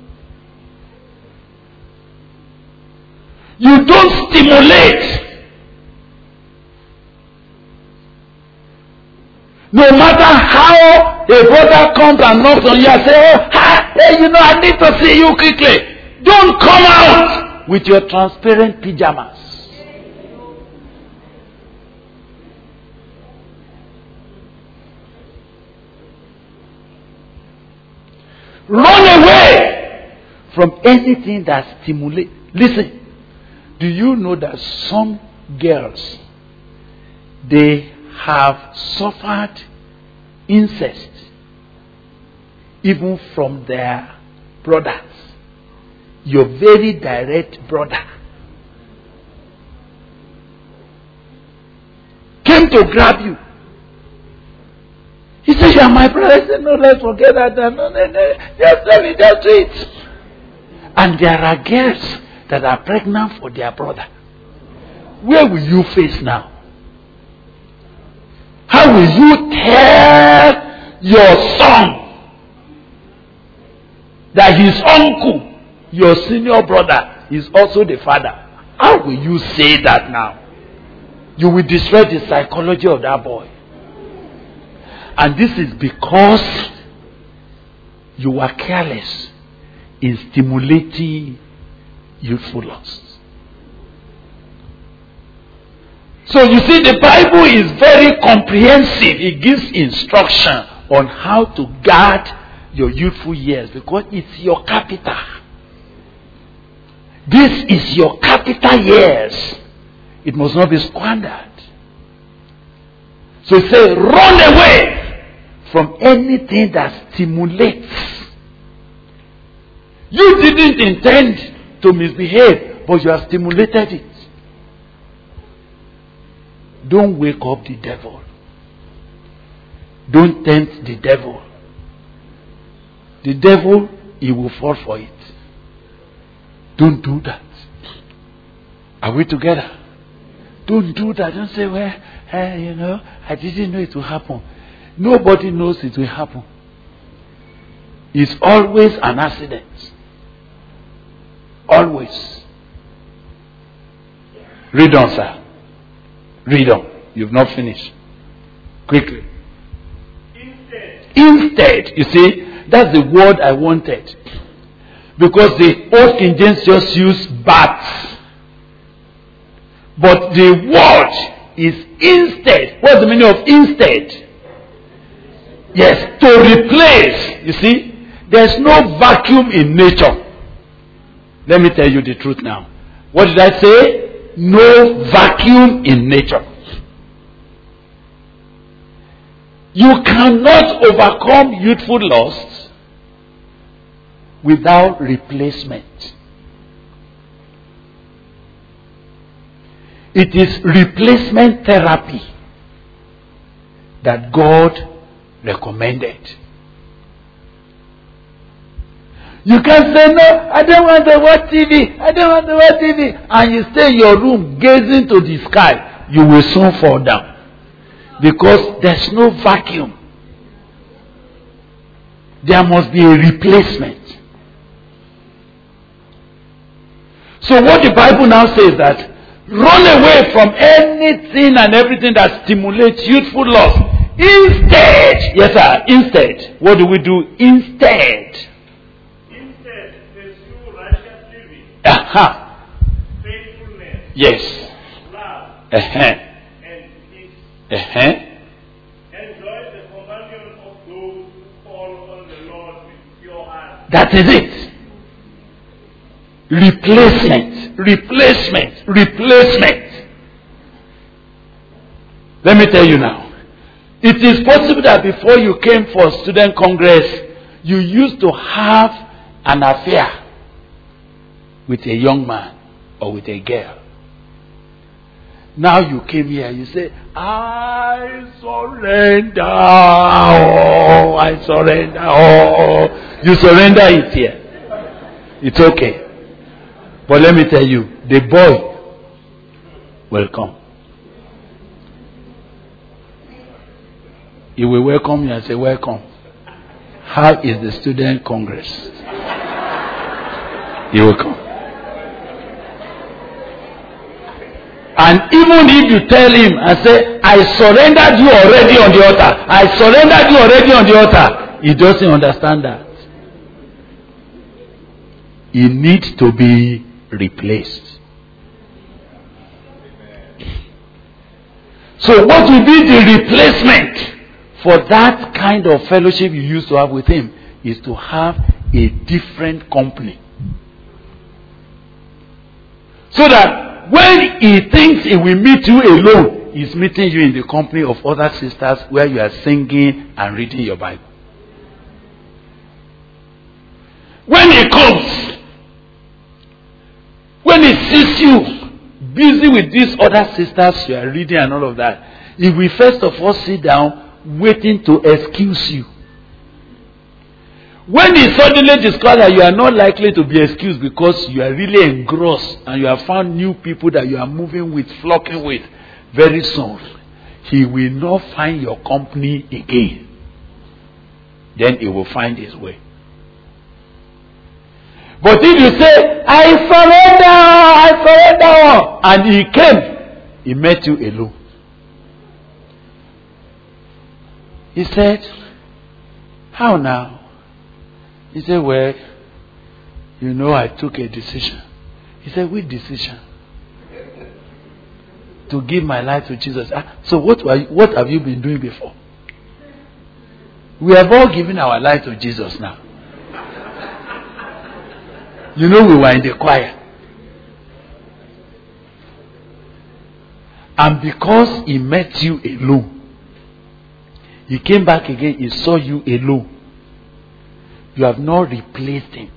You don't stimulate. No matter how a brother comes and knocks on you and says, hey, I need to see you quickly. Don't come out with your transparent pajamas. Run away from anything that stimulates. Listen, do you know that some girls, they have suffered incest even from their brothers? Your very direct brother came to grab you. He said, you are my brother. I said, no, let's forget that. No. Just let me just do it. And there are girls that are pregnant for their brother. Where will you face now? How will you tell your son that his uncle, your senior brother, is also the father? How will you say that now? You will destroy the psychology of that boy. And this is because you are careless in stimulating youthful lust. So you see, the Bible is very comprehensive. It gives instruction on how to guard your youthful years because it's your capital. This is your capital years. It must not be squandered. So it says, run away from anything that stimulates. You didn't intend to misbehave, but you have stimulated it. Don't wake up the devil. Don't tempt the devil. The devil, he will fall for it. Don't do that. Are we together? Don't do that. Don't say, well, I didn't know it will happen. Nobody knows it will happen. It's always an accident. Always. Read on, sir. Read on. You've not finished. Quickly. Instead, you see, that's the word I wanted. Because the Old King James just used but. But the word is instead. What's the meaning of instead? Yes, to replace. You see, there's no vacuum in nature. Let me tell you the truth now. What did I say? No vacuum in nature. You cannot overcome youthful lusts without replacement. It is replacement therapy that God recommended. You can say, no, I don't want to watch TV. I don't want to watch TV. And you stay in your room gazing to the sky. You will soon fall down. Because there's no vacuum. There must be a replacement. So what the Bible now says that run away from anything and everything that stimulates youthful lust. Instead, yes sir, instead, what do we do? Instead, pursue righteous living, faithfulness, yes, love, and peace. Enjoy the companion of those who call on the Lord with pure heart. That is it. Replacement. Let me tell you now. It is possible that before you came for student congress, you used to have an affair with a young man or with a girl. Now you came here, you say, I surrender. Oh, I surrender. Oh, you surrender it here. It's okay. But let me tell you, the boy will come. He will welcome you and say, welcome. How is the student congress? He will come. And even if you tell him and say, I surrendered you already on the altar. I surrendered you already on the altar. He doesn't understand that. He needs to be replaced. So what will be the replacement for that kind of fellowship you used to have with him is to have a different company. So that when he thinks he will meet you alone, he's meeting you in the company of other sisters where you are singing and reading your Bible. When he comes, when he sees you busy with these other sisters you are reading and all of that, he will first of all sit down waiting to excuse you. When he suddenly discovers that you are not likely to be excused because you are really engrossed and you have found new people that you are moving with, flocking with, very soon he will not find your company again. Then he will find his way. But if you say, I surrender, and he came, he met you alone. He said, how now? He said, well, I took a decision. He said, which decision? To give my life to Jesus. So what have you been doing before? We have all given our life to Jesus now. You know, we were in the choir. And because he met you alone, he came back again, he saw you alone. You have not replaced him.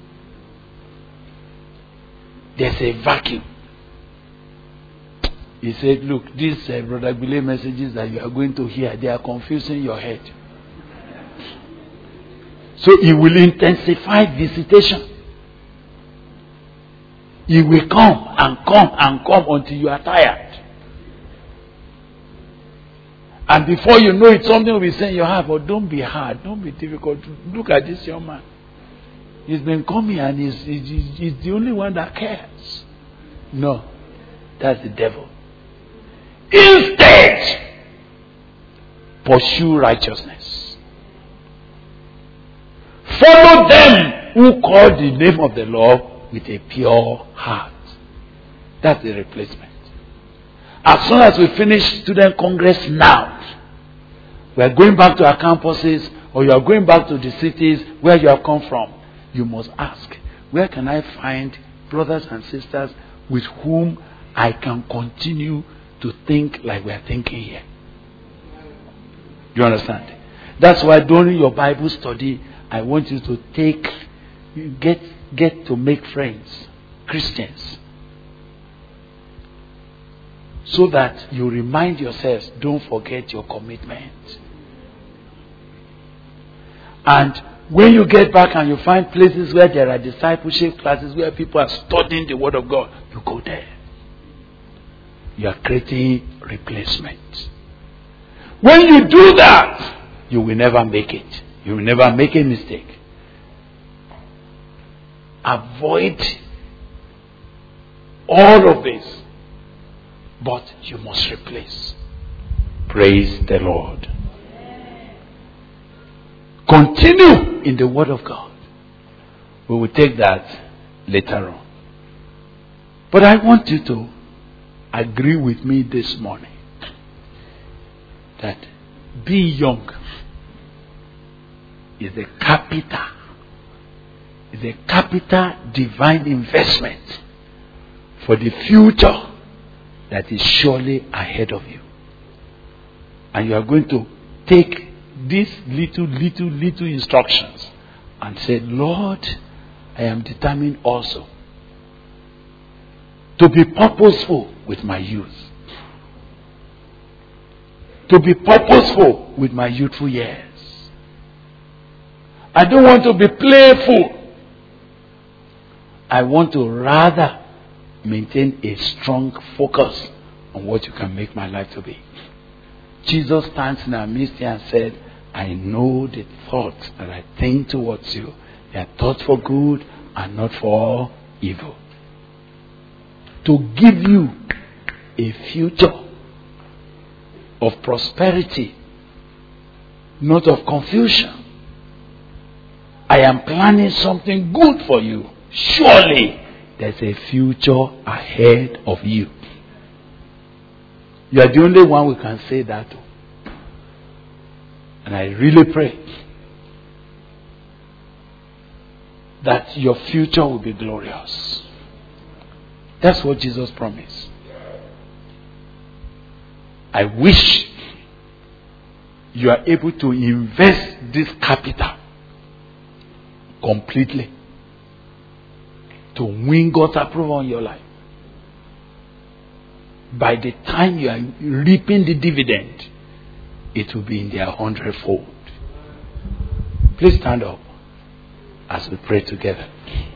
There's a vacuum. He said, look, these Brother Billy messages that you are going to hear, they are confusing your head. So he will intensify visitation. He will come and come and come until you are tired. And before you know it, something will be saying in your heart, but don't be hard, don't be difficult. Look at this young man. He's been coming and he's the only one that cares. No, that's the devil. Instead, pursue righteousness. Follow them who call the name of the Lord with a pure heart. That's the replacement. As soon as we finish student congress now, we are going back to our campuses, or you are going back to the cities where you have come from. You must ask, where can I find brothers and sisters with whom I can continue to think like we are thinking here? You understand? That's why during your Bible study, I want you to get to make friends, Christians, so that you remind yourselves, don't forget your commitment. And when you get back and you find places where there are discipleship classes, where people are studying the Word of God, you go there. You are creating replacement. When you do that, you will never make it. You will never make a mistake. Avoid all of this. But you must replace. Praise the Lord. Continue in the Word of God. We will take that later on. But I want you to agree with me this morning that being young is a capital divine investment for the future that is surely ahead of you. And you are going to take these little instructions and say, Lord, I am determined also to be purposeful with my youth. To be purposeful with my youthful years. I don't want to be playful. I want to rather maintain a strong focus on what you can make my life to be. Jesus stands in our midst and said, I know the thoughts that I think towards you. They are thoughts for good and not for evil. To give you a future of prosperity, not of confusion. I am planning something good for you. Surely there's a future ahead of you. You are the only one who can say that to. And I really pray that your future will be glorious. That's what Jesus promised. I wish you are able to invest this capital completely to win God's approval in your life. By the time you are reaping the dividend, it will be in their 100-fold. Please stand up as we pray together.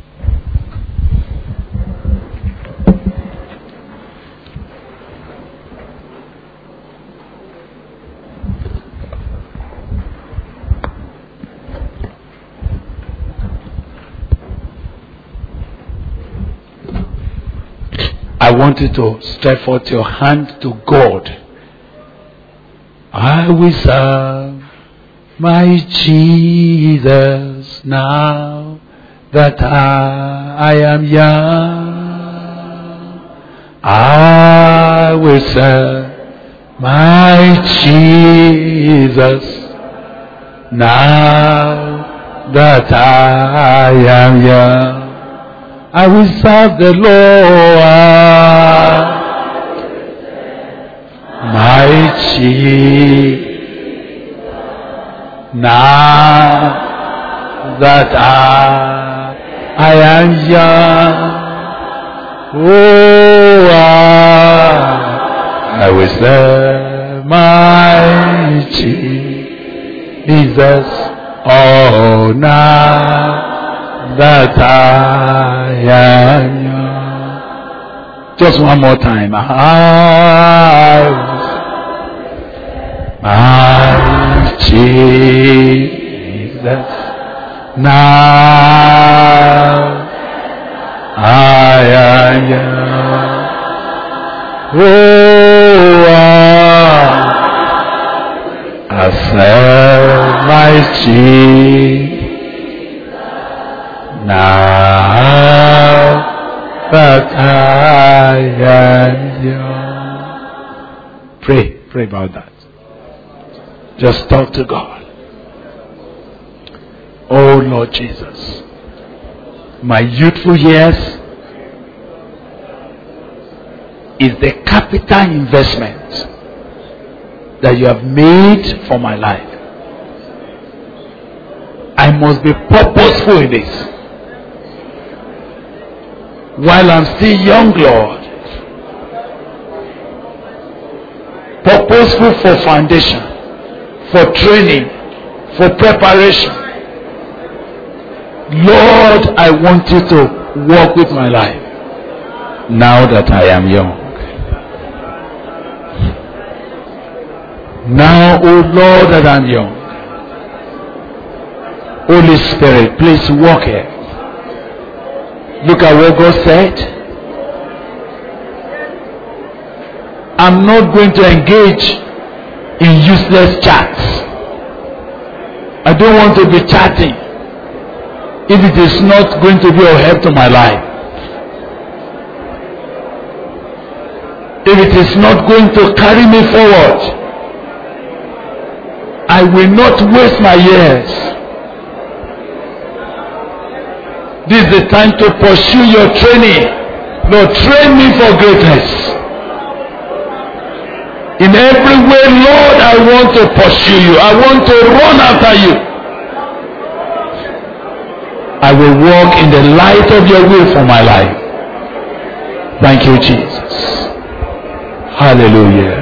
I want you to stretch forth your hand to God. I will serve my Jesus now that I am young. I will serve my Jesus now that I am young. I will serve the Lord, my Jesus, now that I am young. Oh, I will serve my Jesus. Oh, now that I am young. Just one more time. My Jesus. Now I am young. Oh, I serve my Jesus. Now that I am young. Pray about that. Just talk to God. Oh Lord Jesus, my youthful years is the capital investment that you have made for my life. I must be purposeful in this. While I'm still young, Lord, purposeful for foundation, for training, for preparation. Lord, I want you to walk with my life now that I am young. Now, oh Lord, that I'm young. Holy Spirit, please walk here. Look at what God said. I'm not going to engage in useless chats. I don't want to be chatting if it is not going to be of help to my life. If it is not going to carry me forward, I will not waste my years. This is the time to pursue your training. Lord, train me for greatness. In every way, Lord, I want to pursue you. I want to run after you. I will walk in the light of your will for my life. Thank you, Jesus. Hallelujah.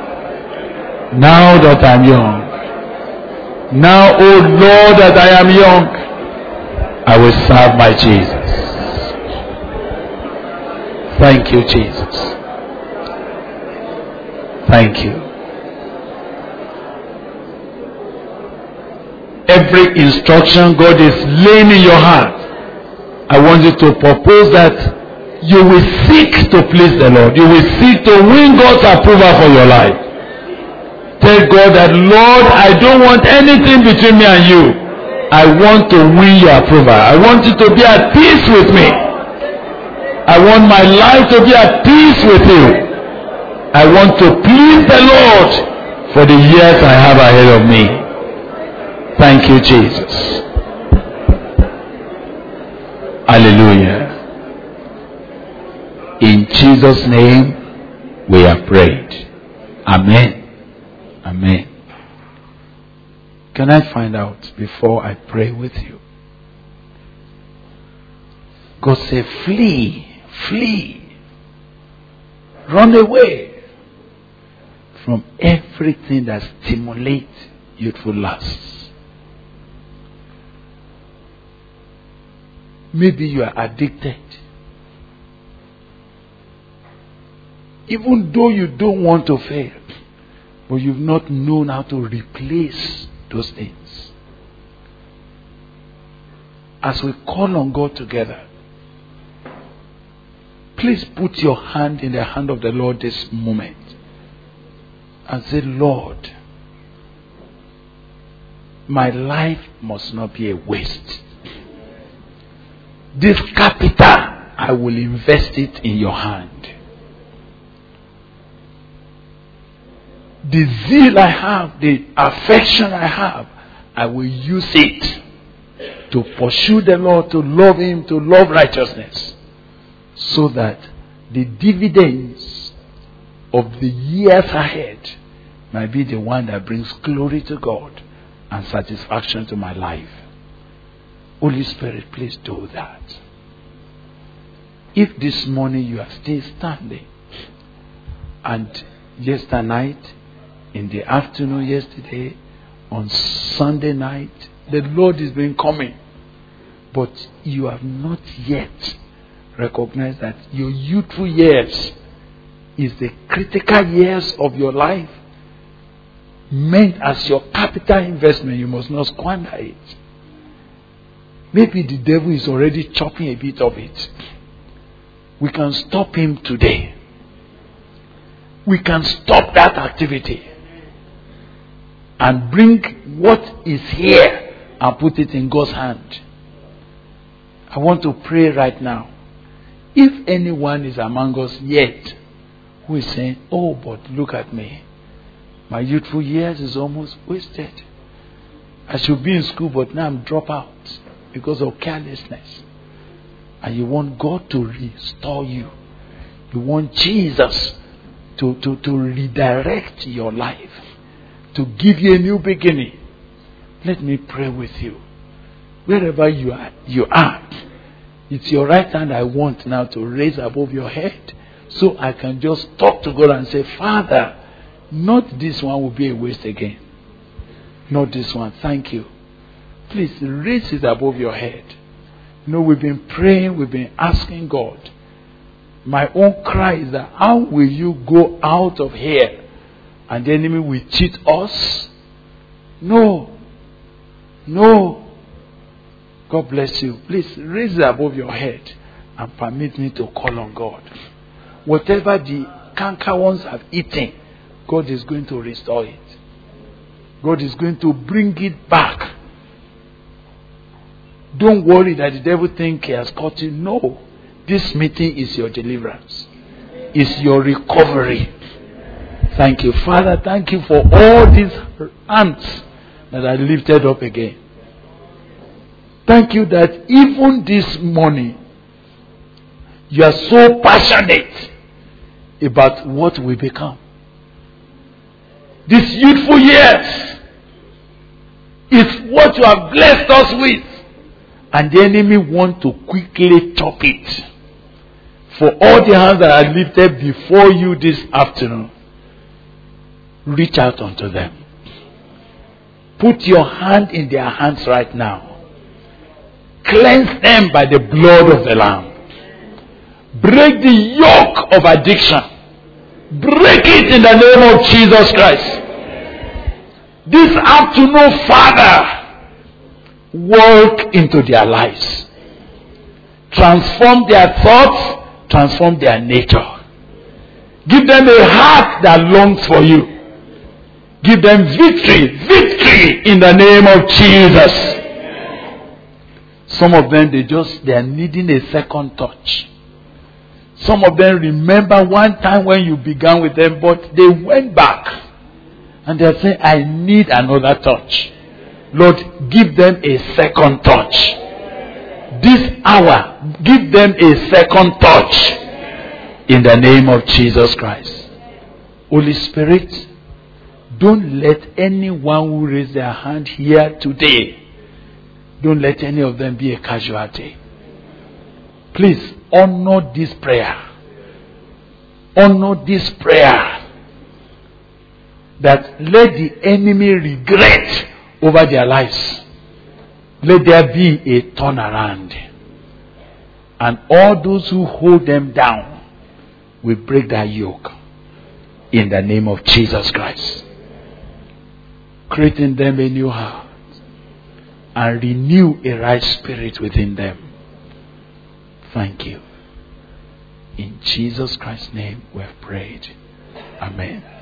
Now that I'm young, now, oh Lord, that I am young, I will serve my Jesus. Thank you, Jesus. Thank you. Every instruction God is laying in your heart, I want you to propose that you will seek to please the Lord. You will seek to win God's approval for your life. Tell God that, Lord, I don't want anything between me and you. I want to win your approval. I want you to be at peace with me. I want my life to be at peace with you. I want to please the Lord for the years I have ahead of me. Thank you, Jesus. Hallelujah. In Jesus' name we have prayed. Amen. Amen. Can I find out before I pray with you? God said, flee, flee, run away from everything that stimulates youthful lusts. Maybe you are addicted. Even though you don't want to fail, but you've not known how to replace those things. As we call on God together, please put your hand in the hand of the Lord this moment and say, Lord, my life must not be a waste. This capital, I will invest it in your hand. the zeal I have, the affection I have, I will use it to pursue the Lord, to love Him, to love righteousness, so that the dividends of the years ahead might be the one that brings glory to God and satisfaction to my life. Holy Spirit, please do that. If this morning you are still standing, and yesterday night, in the afternoon yesterday, on Sunday night, the Lord has been coming, but you have not yet recognized that your youthful years is the critical years of your life, meant as your capital investment. You must not squander it. Maybe the devil is already chopping a bit of it. We can stop him today. We can stop that activity and bring what is here and put it in God's hand. I want to pray right now. If anyone is among us yet who is saying, oh, but look at me, my youthful years is almost wasted. I should be in school, but now I'm dropped out because of carelessness. And you want God to restore you. You want Jesus to redirect your life, to give you a new beginning. Let me pray with you. Wherever you are, it's your right hand I want now to raise above your head, so I can just talk to God and say, Father, not this one will be a waste again. Not this one. Thank you. Please raise it above your head. You know, we've been praying, we've been asking God. My own cry is that how will you go out of here and the enemy will cheat us? No. God bless you. Please raise it above your head and permit me to call on God. Whatever the cankerworms have eaten, God is going to restore it. God is going to bring it back. Don't worry that the devil thinks he has caught you. No. This meeting is your deliverance. It's your recovery. Thank you. Father, thank you for all these hands that are lifted up again. Thank you that even this morning, you are so passionate about what we become. These youthful years is what you have blessed us with. And the enemy wants to quickly chop it. For all the hands that are lifted before you this afternoon, reach out unto them. Put your hand in their hands right now. Cleanse them by the blood of the Lamb. Break the yoke of addiction. Break it in the name of Jesus Christ. This afternoon, Father, walk into their lives. Transform their thoughts. Transform their nature. Give them a heart that longs for you. Give them victory in the name of Jesus. Some of them, they are needing a second touch. Some of them remember one time when you began with them, but they went back. And they are saying, I need another touch. Lord, give them a second touch. This hour, give them a second touch. In the name of Jesus Christ. Holy Spirit, don't let anyone who raise their hand here today, don't let any of them be a casualty. Please honor this prayer. Honor this prayer. That let the enemy regret over their lives. Let there be a turnaround. And all those who hold them down will break that yoke. In the name of Jesus Christ. Create in them a new heart. And renew a right spirit within them. Thank you. In Jesus Christ's name we have prayed. Amen.